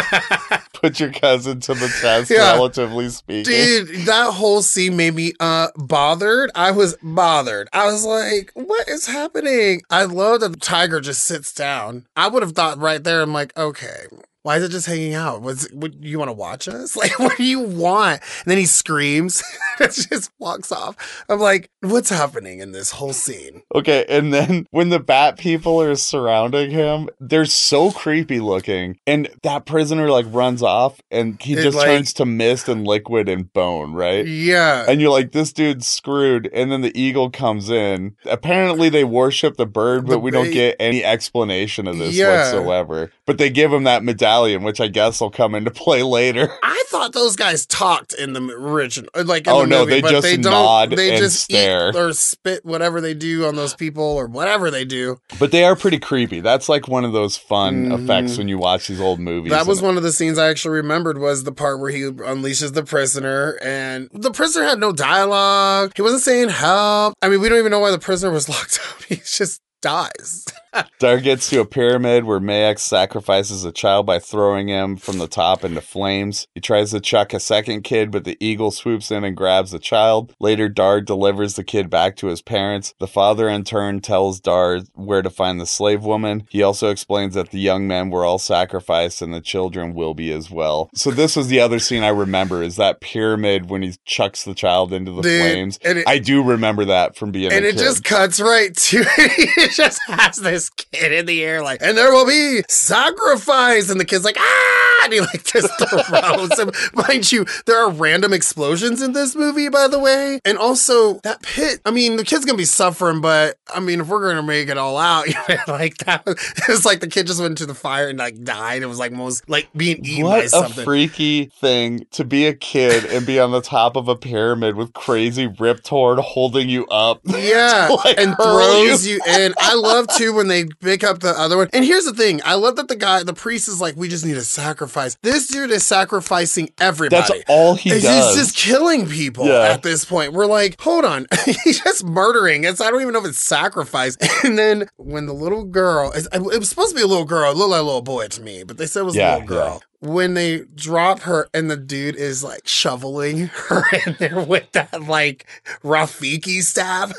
Put your cousin to the test, Yeah. relatively speaking. Dude, that whole scene made me uh bothered. I was bothered. I was like, what is happening? I love that the tiger just sits down. I would have thought right there, I'm like, okay. Why is it just hanging out? Was what, you want to watch us? Like, what do you want? And then he screams. It just walks off. I'm like, what's happening in this whole scene? Okay, and then when the bat people are surrounding him, they're so creepy looking. And that prisoner like runs off and he It, just like- turns to mist and liquid and bone, right? Yeah. And you're like, this dude's screwed. And then the eagle comes in. Apparently they worship the bird, but The we don't ba- get any explanation of this Yeah. whatsoever. But they give him that medallion, which I guess will come into play later. I thought those guys talked in the original, like in Oh, the no, movie, they but just they don't. nod They and just stare. eat or spit whatever they do on those people or whatever they do. But they are pretty creepy. That's like one of those fun Mhm. effects when you watch these old movies. That was And- one of the scenes I actually remembered was the part where he unleashes the prisoner, and the prisoner had no dialogue. He wasn't saying help. I mean, we don't even know why the prisoner was locked up. He just dies. Dar gets to a pyramid where Mayax sacrifices a child by throwing him from the top into flames. He tries to chuck a second kid, but the eagle swoops in and grabs the child. Later, Dar delivers the kid back to his parents. The father, in turn, tells Dar where to find the slave woman. He also explains that the young men were all sacrificed and the children will be as well. So this was the other scene I remember, is that pyramid when he chucks the child into the Dude, flames. and it- I do remember that from being And a it kid. just cuts right to it. It just has this kid in the air, like, and there will be sacrifice. And the kid's like, ah, and he like just throws him. Mind you, there are random explosions in this movie, by the way. And also that pit, I mean, the kid's gonna be suffering, but I mean, if we're gonna make it all out, you know, like that was, it was like the kid just went into the fire and like died. It was like most like being eaten by What a something. freaky thing to be a kid and be on the top of a pyramid with crazy Rip Torn holding you up. Yeah, to, like, and hurl throws you in. I love too when they pick up the other one. And here's the thing: I love that the guy, the priest, is like, "We just need a sacrifice." This dude is sacrificing everybody. That's all he He's does. just killing people Yeah. at this point. We're like, hold on, he's just murdering. It's I don't even know if it's sacrifice. And then when the little girl, it was supposed to be a little girl, it looked like a little boy to me, but they said it was Yeah, a little girl. When they drop her and the dude is like shoveling her in there with that like Rafiki staff.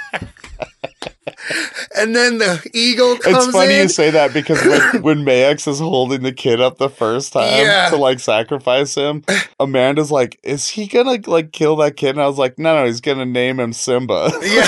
And then the eagle comes It's funny in. you say that because when, when Mayax is holding the kid up the first time Yeah. to like sacrifice him, Amanda's like, is he gonna like kill that kid? And I was like, no, no, he's gonna name him Simba. Yeah.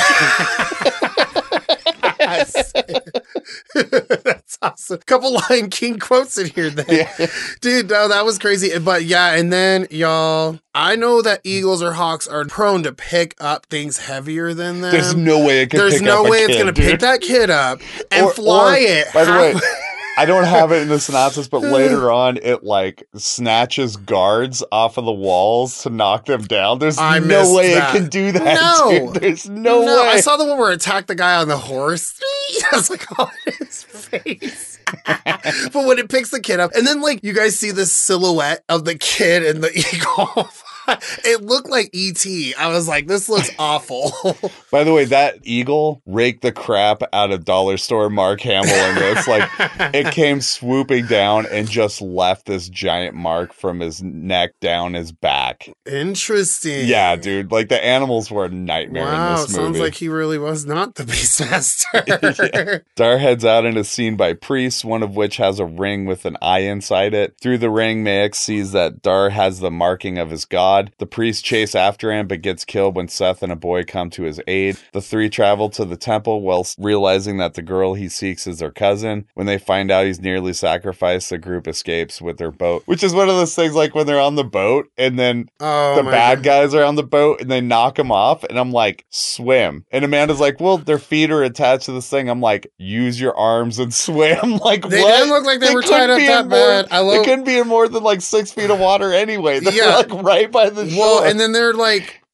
That's awesome. Couple Lion King quotes in here then. Yeah. Dude, no, that was crazy. But yeah, and then y'all, I know that eagles or hawks are prone to pick up things heavier than them. There's no way it can There's pick no up a way it's kid, gonna dude. pick that kid up and Or- fly or- it. By the way, halfway- I don't have it in the synopsis, but later on, it like snatches guards off of the walls to knock them down. There's I no missed way that. it can do that. No. dude. There's no, no, way. I saw the one where it attacked the guy on the horse. I was like, oh, his face. But when it picks the kid up, and then like you guys see the silhouette of the kid and the eagle. It looked like E T. I was like, this looks awful. By the way, that eagle raked the crap out of dollar store Mark Hamill in this. Like, it came swooping down and just left this giant mark from his neck down his back. Interesting. Yeah, dude. Like, the animals were a nightmare Wow, in it this movie. sounds like he really was not the Beastmaster. Dar heads out and is seen by priests, one of which has a ring with an eye inside it. Through the ring, Mayax sees that Dar has the marking of his god. The priests chase after him, but gets killed when Seth and a boy come to his aid. The three travel to the temple while realizing that the girl he seeks is their cousin. When they find out he's nearly sacrificed, the group escapes with their boat. Which is one of those things like when they're on the boat and then Oh, the my bad God. guys are on the boat and they knock him off. And I'm like, swim. And Amanda's like, well, their feet are attached to this thing. I'm like, use your arms and swim. Like, They what? didn't look like they were couldn't tied up be that in more- bad. I love- They couldn't be in more than like six feet of water anyway. They're Yeah. like right by the shore. Well, and then they're like,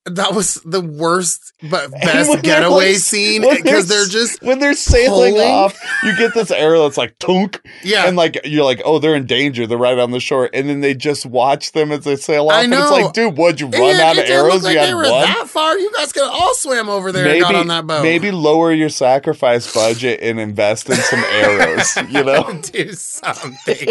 That was the worst but And best when they're, getaway like, scene when because they're they're just when they're sailing pulling. off, you get this arrow that's like tunk, Yeah. and like you're like, oh, they're in danger. They're right on the shore, and then they just watch them as they sail off. I And it's know. like, dude, what'd you run Yeah, out it of didn't arrows? look like you they had were one. that far. You guys could all swam over there Maybe and got on that boat. maybe lower your sacrifice budget and invest in some arrows. You know, do something.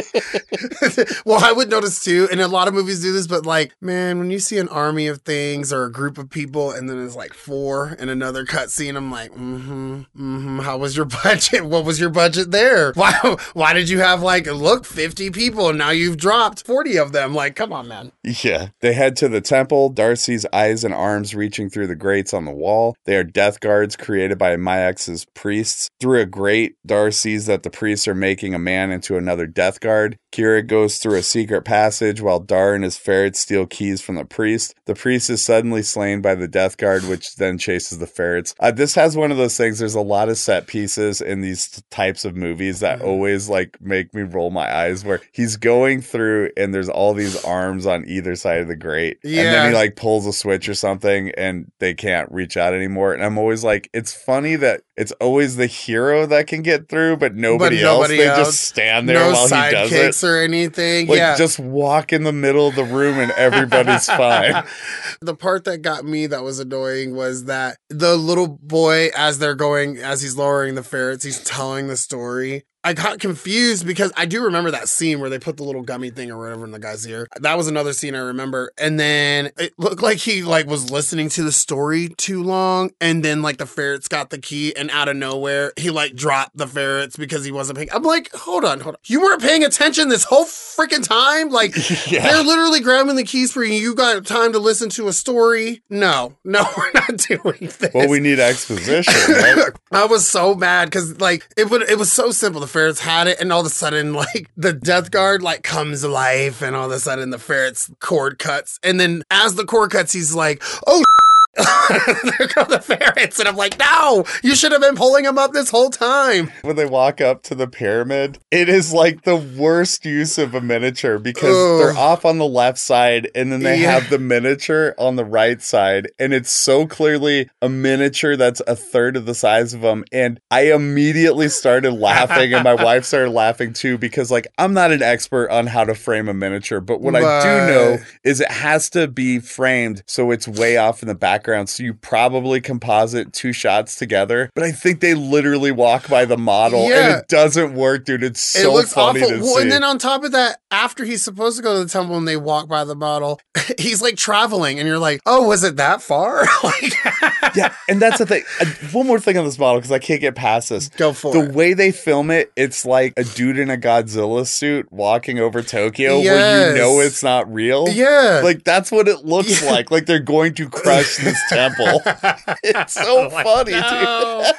Well, I would notice too, and a lot of movies do this, but like, man, when you see an army of things or a group of people, and then it's like four in another cutscene, I'm like, mm-hmm, mm-hmm. How was your budget? What was your budget there? Why? Why did you have like, look, fifty people, and now you've dropped forty of them? Like, come on, man. yeah. They head to the temple. Darcy's eyes and arms reaching through the grates on the wall. They are death guards created by Mayex's priests. Through a grate, Dar sees that the priests are making a man into another death guard. Kira goes through a secret passage while Dar and his ferrets steal keys from the priest. The priest is suddenly slain by the death guard, which then chases the ferrets. Uh, this has one of those things. There's a lot of set pieces in these types of movies that Mm-hmm. always like make me roll my eyes, where he's going through and there's all these arms on either side of the grate. And then Yeah. he like pulls a switch or something and they can't reach out anymore. And I'm always like, it's funny that it's always the hero that can get through, but nobody, But nobody else. They else. just stand there No while he does it. sidekicks or anything. Like, yeah. just walk in the middle of the room and everybody's fine. The part that got me that was annoying was that the little boy, as they're going, as he's lowering the ferrets, he's telling the story. I got confused because I do remember that scene where they put the little gummy thing or whatever in the guy's ear. That was another scene I remember. And then it looked like he like was listening to the story too long. And then like the ferrets got the key and out of nowhere, he like dropped the ferrets because he wasn't paying. I'm like, hold on, hold on. You weren't paying attention this whole freaking time? Like Yeah. they're literally grabbing the keys for you. You got time to listen to a story? No, no, we're not doing this. Well, we need exposition, right? I was so mad because like it would it was so simple. The ferrets had it, and all of a sudden, like the death guard like comes to life, and all of a sudden the ferret's cord cuts, and then as the cord cuts, he's like, "Oh." There go the ferrets, and I'm like, no, you should have been pulling them up this whole time. When they walk up to the pyramid, it is like the worst use of a miniature because Ugh. they're off on the left side and then they Yeah. have the miniature on the right side. And it's so clearly a miniature that's a third of the size of them. And I immediately started laughing and my wife started laughing too because, like, I'm not an expert on how to frame a miniature, but what I do But- know is it has to be framed so it's way off in the background. So you probably composite two shots together. But I think they literally walk by the model Yeah. and it doesn't work, dude. It's so it looks funny awful. to Well, see. and then on top of that, after he's supposed to go to the temple and they walk by the model, he's like traveling, and you're like, oh, was it that far? Like, yeah, and that's the thing. Uh, one more thing on this model because I can't get past this. go for The it. way they film it, it's like a dude in a Godzilla suit walking over Tokyo where Yes. you know it's not real. Yeah. Like, that's what it looks Yeah. like. Like, they're going to crush this temple. It's so funny, dude. No.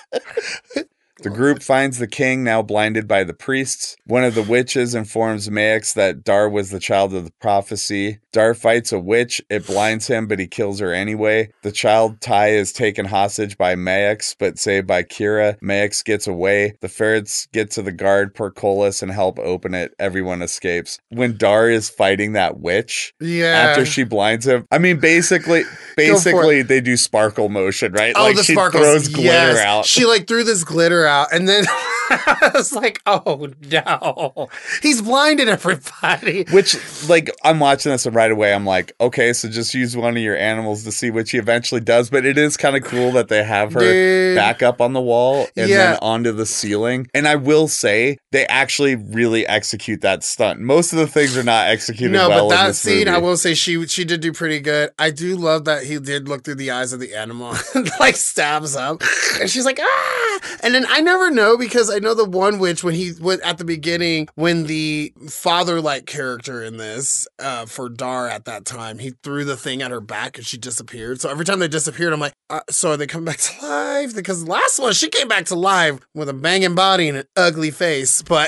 The group finds the king, now blinded by the priests. One of the witches informs Maix that Dar was the child of the prophecy. Dar fights a witch. It blinds him, but he kills her anyway. The child Tai is taken hostage by Maix, but saved by Kira. Maix gets away. The ferrets get to the guard portcullis and help open it. Everyone escapes. When Dar is fighting that witch, Yeah. after she blinds him, I mean, basically, basically they do sparkle motion, right? Oh, like the she sparkles. throws glitter Yes. out. She like threw this glitter out, and then I was like, "Oh no, he's blinded everybody." Which, like, I'm watching this and right away I'm like, okay, so just use one of your animals to see what she eventually does. But it is kind of cool that they have her Dude. back up on the wall and Yeah. then onto the ceiling. And I will say, they actually really execute that stunt. Most of the things are not executed No, well but in that this scene, movie. I will say, she she did do pretty good. I do love that he did look through the eyes of the animal and like stabs up, and she's like, ah. And then I never know because I know the one witch when he went at the beginning when the father like character in this uh, for Dar at that time, he threw the thing at her back and she disappeared. So every time they disappeared, I'm like, uh, so are they coming back to life? Because the last one she came back to life with a banging body and an ugly face, but.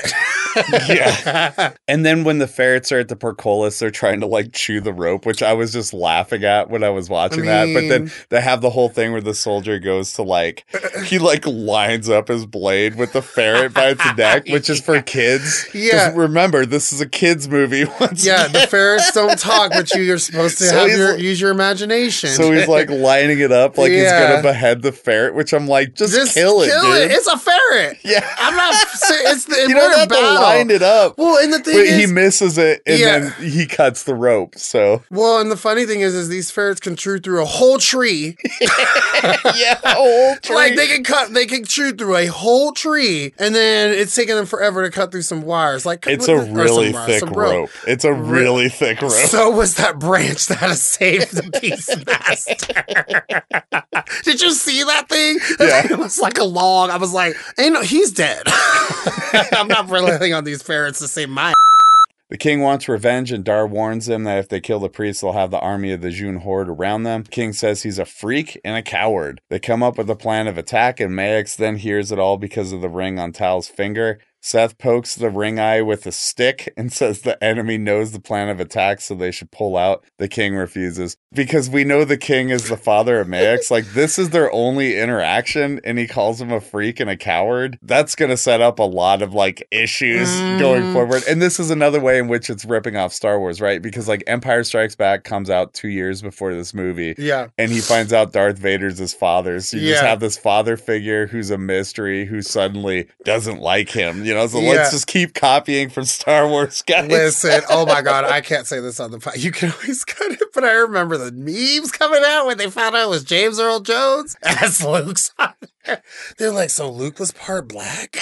Yeah. And then when the ferrets are at the portcullis, they're trying to like chew the rope, which I was just laughing at when I was watching I that. But then mean- they have the whole thing where the soldier goes to like, he like lines up his blade with the ferret by its neck, which is for kids. Yeah. Just remember, this is a kid's movie. Once Yeah, again. the ferrets don't talk, but you, you're supposed to So have he's your, like- use your imagination. So he's like lining it up like he's Yeah. gonna behead the ferret, which I'm like, just, Just kill it, dude. It's a ferret. Yeah. I'm not saying it's the You don't we're in have to battle. line it up. Well, and the thing But is, he misses it, and Yeah. then he cuts the rope. So well, and the funny thing is, is these ferrets can chew through a whole tree. yeah, whole tree. Like they can cut, they can chew through a whole tree, and then it's taking them forever to cut through some wires. Like It's or a some really wires, thick some rope. It's a Re- really thick rope. So was that branch that has saved the Beastmaster. Did you see that thing? Yeah. It was like a log. I was like, ain't no, he's dead. I'm not relying on these ferrets to save my. The king wants revenge, and Dar warns them that if they kill the priest, they'll have the army of the June horde around them. King says he's a freak and a coward. They come up with a plan of attack, and Maix then hears it all because of the ring on Tal's finger. Seth pokes the ring eye with a stick and says the enemy knows the plan of attack, so they should pull out. The king refuses. Because we know the king is the father of Maix. Like, this is their only interaction, and he calls him a freak and a coward. That's going to set up a lot of, like, issues Mm. going forward. And this is another way in which it's ripping off Star Wars, right? Because, like, Empire Strikes Back comes out two years before this movie. Yeah. And he finds out Darth Vader's his father. So you just Yeah. have this father figure who's a mystery who suddenly doesn't like him. You know, so Yeah. let's just keep copying from Star Wars, guys. Listen, oh my God, I can't say this on the pod. You can always cut it, but I remember the memes coming out when they found out it was James Earl Jones as Luke's son. They're like, so Luke was part black?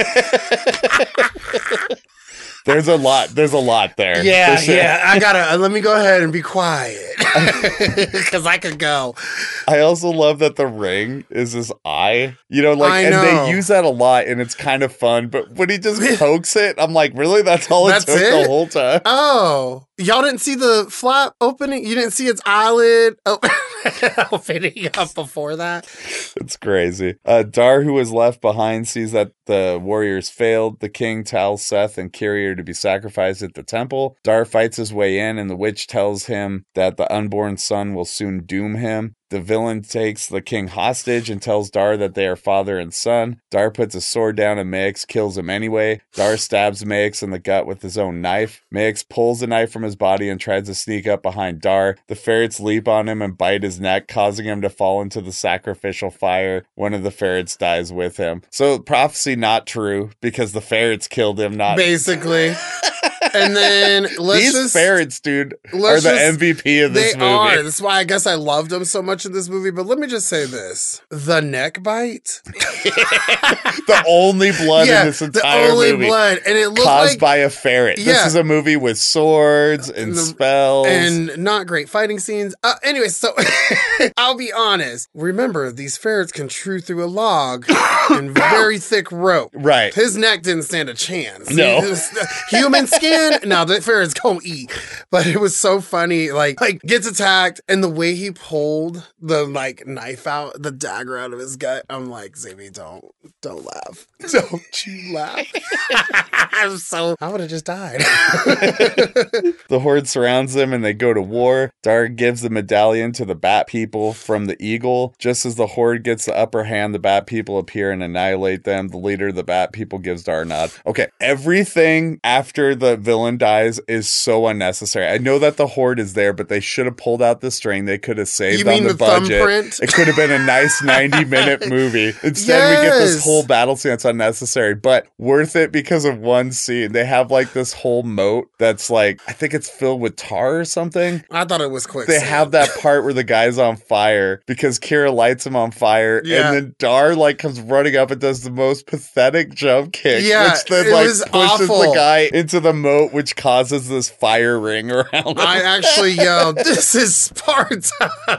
There's a lot. There's a lot there. Yeah, for sure. yeah. I gotta, uh, let me go ahead and be quiet. Because I could go. I also love that the ring is his eye. You know, like, I and know. they use that a lot, and it's kind of fun. But when he just pokes it, I'm like, really? That's all it That's took it? the whole time? Oh, y'all didn't see the flap opening? You didn't see its eyelid open- opening up before that? It's crazy. Uh, Dar, who was left behind, sees that the warriors failed. The king tells Seth and Kyrie to be sacrificed at the temple. Dar fights his way in, and the witch tells him that the unborn son will soon doom him. The villain takes the king hostage and tells Dar that they are father and son. Dar puts a sword down and Maix kills him anyway. Dar stabs Maix in the gut with his own knife. Maix pulls the knife from his body and tries to sneak up behind Dar. The ferrets leap on him and bite his neck, causing him to fall into the sacrificial fire. One of the ferrets dies with him. So prophecy not true because the ferrets killed him, not Basically. And then let's these just, ferrets, dude, are let's the just- M V P of this they movie. are. That's why I guess I loved them so much in this movie. But let me just say this: the neck bite, The only blood yeah, in this the entire only movie blood, and it looked caused like by a ferret. This Yeah. is a movie with swords and The- spells. and not great fighting scenes. Uh, anyway, so I'll be honest. Remember, these ferrets can chew through a log and very thick rope. Right. His neck didn't stand a chance. No. He just- human skin. No, the ferret's gonna eat. But it was so funny. Like, like gets attacked, and the way he pulled the like knife out, the dagger out of his gut. I'm like, Xavier, don't, don't laugh. Don't you laugh. I'm so. I would have just died. The horde surrounds them and they go to war. Dar gives the medallion to the Bat People from the Eagle. Just as the horde gets the upper hand, the Bat People appear and annihilate them. The leader of the Bat People gives Dar a nod. Okay, everything after the villain dies is so unnecessary. I know that the horde is there, but they should have pulled out the string. They could have saved You on mean the, the budget. thumbprint? It could have been a nice ninety minute movie. Instead, we get this Yes. whole battle scene that's unnecessary, but worth it because of one scene. They have like this whole moat that's like, I think it's filled with tar or something. I thought it was quick. They have that part where the guy's on fire because Kira lights him on fire, Yeah. and then Dar like comes running up and does the most pathetic jump kick, Yeah, which then it like was pushes awful. the guy into the moat, which causes this fire ring around him. I actually yelled, "This is Sparta!"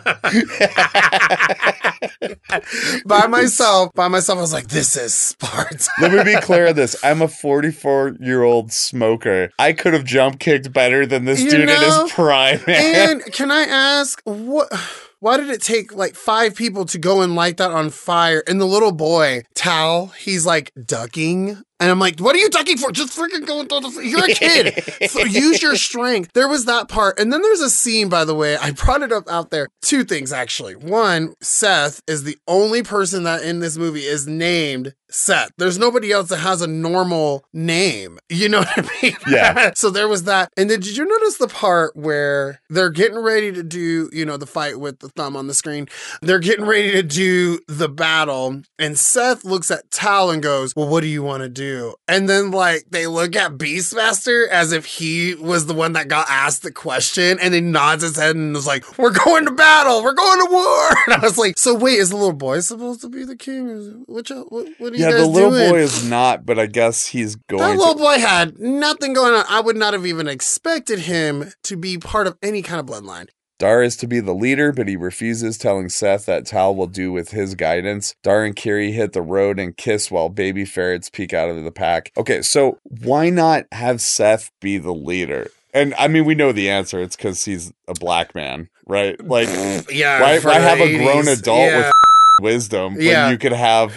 by myself. By myself, I was like, "This is Sparta." Let me be clear on this. I'm a forty-four year old smoker. I could have jump kicked better than this You dude in know, his prime, man. And can I ask what? Why did it take like five people to go and light that on fire? And the little boy, Tal, he's like ducking And I'm like, what are you ducking for? Just freaking go into the, you're a kid. So use your strength. There was that part. And then there's a scene, by the way, I brought it up out there. Two things, actually. One, Seth is the only person that in this movie is named Seth. There's nobody else that has a normal name. You know what I mean? Yeah. So there was that. And then did you notice the part where they're getting ready to do, you know, the fight with the thumb on the screen? They're getting ready to do the battle. And Seth looks at Tal and goes, well, what do you want to do? And then like they look at Beastmaster as if he was the one that got asked the question. And he nods his head and was like, we're going to battle. We're going to war. And I was like, so wait, is the little boy supposed to be the king? What, what, what are you Yeah, guys the little doing? boy is not, but I guess he's going That to. little boy had nothing going on. I would not have even expected him to be part of any kind of bloodline. Dar is to be the leader, but he refuses, telling Seth that Tal will do with his guidance. Dar and Kiri hit the road and kiss while baby ferrets peek out of the pack. Okay, so why not have Seth be the leader? And I mean, we know the answer. It's because he's a black man, right? Like, Yeah, why, for why the have a eighties. grown adult Yeah. with wisdom Yeah. when you could have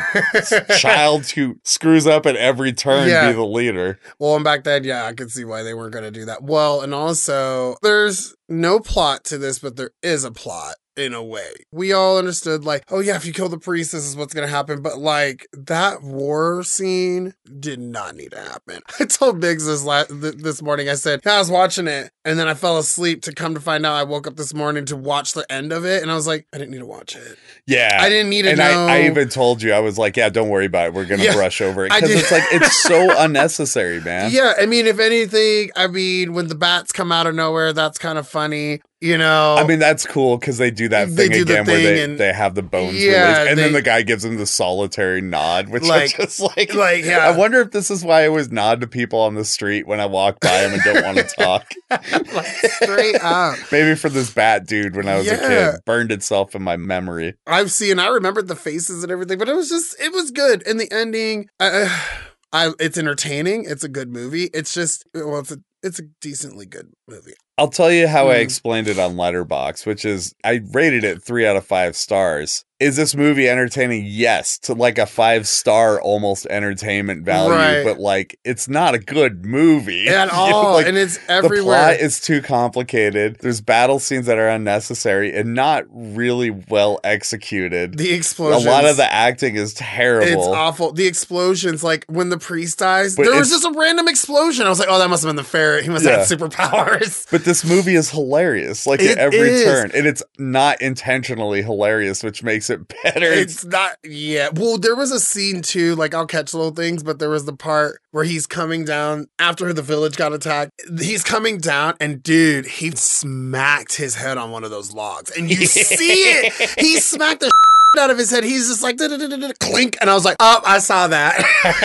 a child who screws up at every turn Yeah. be the leader? Well, and back then, yeah, I could see why they weren't going to do that. Well, and also, there's no plot to this, but there is a plot. In a way, we all understood like, oh yeah, if you kill the priest, this is what's going to happen. But like that war scene did not need to happen. I told Biggs this la- th- this morning. I said, yeah, I was watching it and then I fell asleep to come to find out I woke up this morning to watch the end of it. And I was like, I didn't need to watch it. Yeah. I didn't need to and know. I, I even told you, I was like, yeah, don't worry about it. We're going to Yeah, brush over it. I Because did. it's like, it's so unnecessary, man. Yeah. I mean, if anything, I mean, when the bats come out of nowhere, that's kind of funny. You know, I mean, that's cool because they do that They thing do the again where thing they, and- they have the bones Yeah, released. And they- then the guy gives him the solitary nod, which Like- I just like. like, yeah. I wonder if this is why I always nod to people on the street when I walk by them and don't want to talk. like straight up. Maybe for this bat dude when I was a Yeah. kid. Burned itself in my memory. I've seen, I remembered the faces and everything, but it was just, it was good. And the ending, uh, I, it's entertaining. It's a good movie. It's just, well, it's a, it's a decently good movie. I'll tell you how I Hmm. explained it on Letterboxd, which is I rated it three out of five stars. Is this movie entertaining? Yes, to like a five star almost entertainment value, Right. but like it's not a good movie At You know, all. like, And it's the everywhere. plot is too complicated. There's battle scenes that are unnecessary and not really well executed. the A explosions. lot of the acting is terrible. It's awful. The explosions, like when the priest dies, But there was it's- just a random explosion. I was like, oh, that must have been the ferret. He must Yeah. have superpowers. But this movie is hilarious, like It at every is. turn, and it's not intentionally hilarious, which makes it better. It's not, yeah. Well, there was a scene too, like I'll catch little things, but there was the part where he's coming down after the village got attacked. He's coming down, and dude, he smacked his head on one of those logs, and you see it. He smacked the out of his head. He's just like "Da-da-da-da-da," clink, and I was like, oh, I saw that.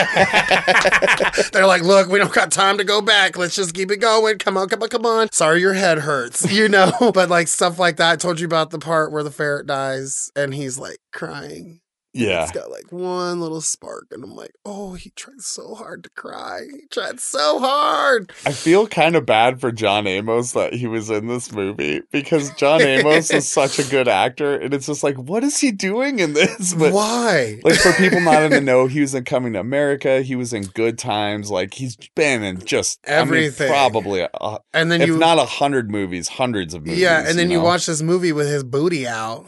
They're like, look, we don't got time to go back. Let's just keep it going. Come on, come on, come on. Sorry, your head hurts, you know. But like stuff like that. I told you about the part where the ferret dies, and he's like crying. yeah. It's got like one little spark, and I'm like, oh, he tried so hard to cry. He tried so hard. I feel kind of bad for John Amos that he was in this movie because John Amos is such a good actor, and it's just like, what is he doing in this? But Why? like for people not in the know, he was in Coming to America. He was in Good Times. Like he's been in just Everything. I mean, probably a, And then if you, not a hundred movies, hundreds of movies. yeah, and then you know? watch this movie with his booty out.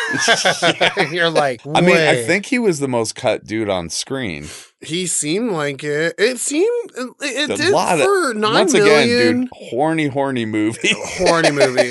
You're like, I mean, I "Wait." think he was the most cut dude on screen. he seemed like it. It seemed it, it A did lot of- for nine Once million. again, dude, horny, horny movie. Horny movie.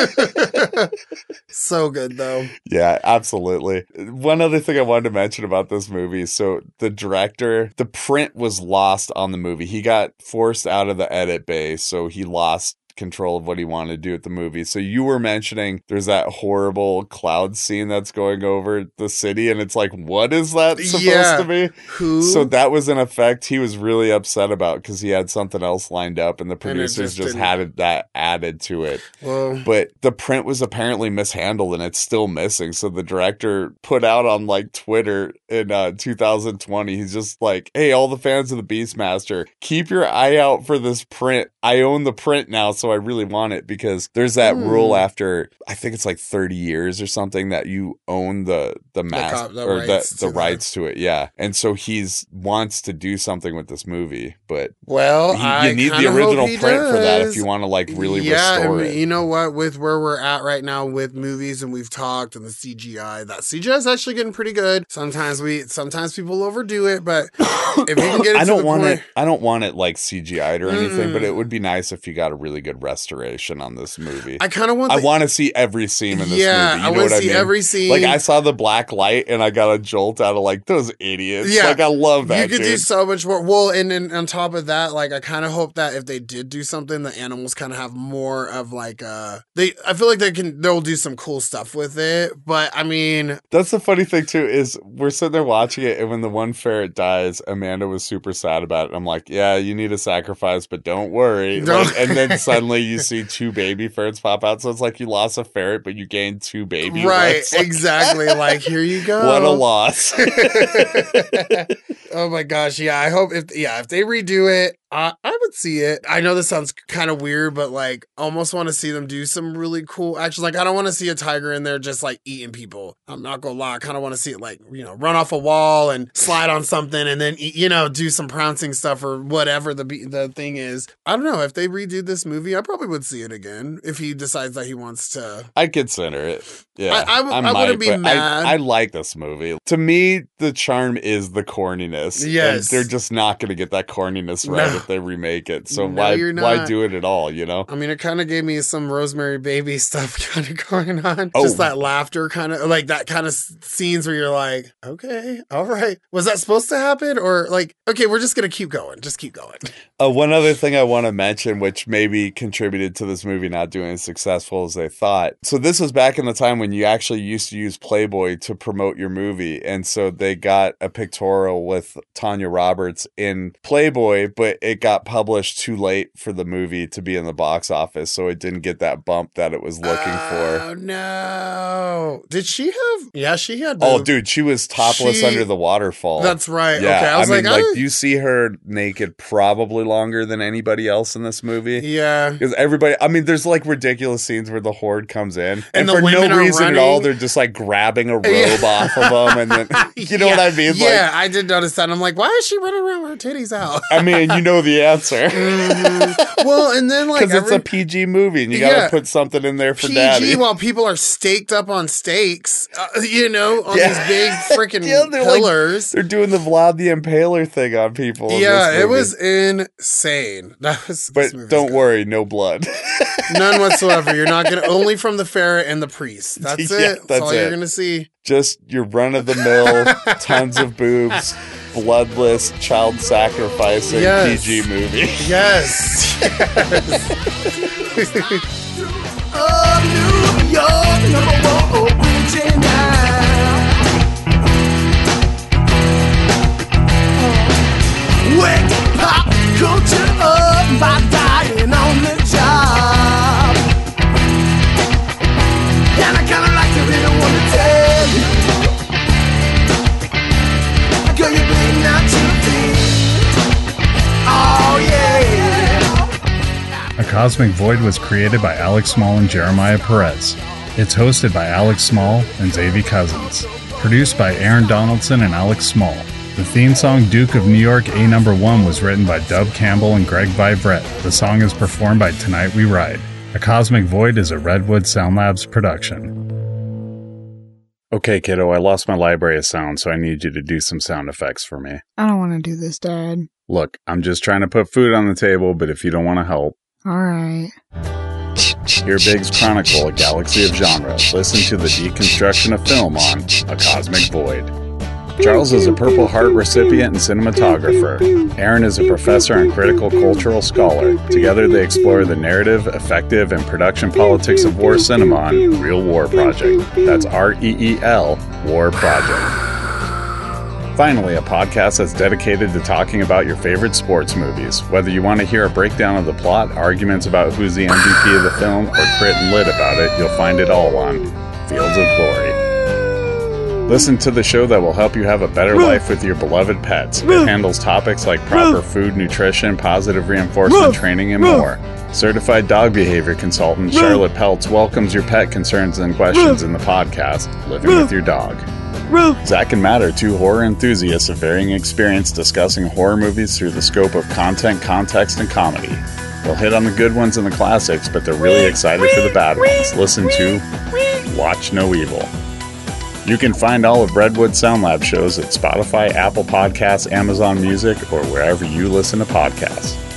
So good though. Yeah, absolutely. One other thing I wanted to mention about this movie. So the director, the print was lost on the movie. He got forced out of the edit bay, so he lost control of what he wanted to do with the movie. So you were mentioning there's that horrible cloud scene that's going over the city, and it's like, what is that supposed Yeah. to be? Who? So that was an effect he was really upset about because he had something else lined up, and the producers just just, didn't- had that added to it. well, But the print was apparently mishandled and it's still missing. So the director put out on like Twitter in uh, two thousand twenty, he's just like, hey, all the fans of the Beastmaster, keep your eye out for this print. I own the print now, so so I really want it because there's that Mm. rule after, I think it's like thirty years or something that you own the, the mask cop- the or rights the, to the the- rights to it. Yeah. And so he's wants to do something with this movie, but Well, he, I you need the kinda hope original he print for that if does. you want to like really yeah, restore I mean, it. you know what? With where we're at right now with movies, and we've talked, and the C G I, that C G I is actually getting pretty good. Sometimes we, sometimes people overdo it, but if you can get it I to don't the want point, it. I don't want it like C G I'd or anything, but Mm. it would be nice if you got a really good restoration on this movie. I kind of want. I the, want to see every scene in this yeah, movie. You I know want what to see I mean? every scene. Like I saw the black light and I got a jolt out of like those idiots. Yeah. Like I love that. You could do dude. so much more. Well, and then on top of that, like I kind of hope that if they did do something, the animals kind of have more of like uh they. I feel like they can. They'll do some cool stuff with it. But I mean, That's the funny thing too is we're sitting there watching it, and when the one ferret dies, Amanda was super sad about it. I'm like, yeah, you need a sacrifice, but don't worry. Don't- Like, and then suddenly you see two baby ferrets pop out, so it's like you lost a ferret, but you gained two baby. right? ones. Like, Exactly. Like here you go. what a loss. Oh my gosh, yeah. I hope if yeah, if they redo it, uh, I would see it. I know this sounds kind of weird, but like almost want to see them do some really cool actions. Like I don't want to see a tiger in there just like eating people. I'm not gonna lie. I kind of want to see it like, you know, run off a wall and slide on something and then eat, you know, do some pouncing stuff or whatever the be- the thing is. I don't know. If they redo this movie, I probably would see it again if he decides that he wants to. I'd consider it. Yeah, I- I w- I wouldn't be but mad. I, I like this movie. To me, the charm is the corniness. And Yes. they're just not going to get that corniness right No. if they remake it. So No, why you're why not. do it at all? You know? I mean, it kind of gave me some Rosemary Baby stuff kind of going on. Oh. Just that laughter kind of, like that kind of s- scenes where you're like, okay, all right. Was that supposed to happen? Or like, okay, we're just going to keep going. Just keep going. Uh, one other thing I want to mention, which maybe contributed to this movie not doing as successful as they thought. So this was back in the time when you actually used to use Playboy to promote your movie. And so they got a pictorial with Tanya Roberts in Playboy, but it got published too late for the movie to be in the box office. So it didn't get that bump that it was looking for. Oh, no. Did she have? Yeah, she had. Oh, boobs. dude, she was topless She- under the waterfall. That's right. Yeah, Okay. I was mean, like, I like didn't- you see her naked probably longer than anybody else in this movie. yeah. Because everybody, I mean, there's like ridiculous scenes where the horde comes in, and, And the for no women are reason at all, running. they're just like grabbing a robe Yeah. off of them, and then you know Yeah. what I mean? Yeah, Like, I did notice that. I'm like, why is she running around with her titties out? I mean, you know the answer Mhm. Well, and then like because it's every- a P G movie, and you got to Yeah. put something in there for P G daddy. while people are staked up on stakes, uh, you know, on Yeah. these big freaking Yeah, they're like- pillars. They're doing the Vlad the Impaler thing on people. in yeah, this it movie. was insane. That was. But this movie's don't good. worry, no blood. none whatsoever. You're not gonna only from the ferret and the priest. That's Yeah, it. That's, that's all it. you're gonna see. Just your run of the mill, tons of boobs, bloodless, child sacrificing Yes. P G movie. Yes. of New York, number one original. Wake pop culture up by dying on the job. And I kinda like to really wanna tell you, girl, you're big not to be. Oh yeah. A Cosmic Void was created by Alex Small and Jeremiah Perez. It's hosted by Alex Small and Xavier Cousins. Produced by Aaron Donaldson and Alex Small. The theme song Duke of New York A Number One was written by Dub Campbell and Greg Vibrett. The song is performed by Tonight We Ride. A Cosmic Void is a Redwood Sound Labs production. Okay, kiddo, I lost my library of sound, so I need you to do some sound effects for me. I don't want to do this, Dad. Look, I'm just trying to put food on the table, but if you don't want to help, All right. Hear Biggs Chronicle, a galaxy of genres. Listen to the deconstruction of film on A Cosmic Void. Charles is a Purple Heart recipient and cinematographer. Aaron is a professor and critical cultural scholar. Together they explore the narrative, effective, and production politics of war cinema on Real War Project. That's R E E L, War Project. Finally, a podcast that's dedicated to talking about your favorite sports movies. Whether you want to hear a breakdown of the plot, arguments about who's the M V P of the film, or crit and lit about it, you'll find it all on Fields of Glory. Listen to the show that will help you have a better life with your beloved pets. It handles topics like proper food, nutrition, positive reinforcement training, and more. Certified dog behavior consultant Charlotte Peltz welcomes your pet concerns and questions in the podcast, Living with Your Dog. Zach and Matt are two horror enthusiasts of varying experience discussing horror movies through the scope of content, context, and comedy. They'll hit on the good ones and the classics, but they're really excited for the bad ones. Listen to Watch No Evil. You can find all of Redwood Sound Lab shows at Spotify, Apple Podcasts, Amazon Music, or wherever you listen to podcasts.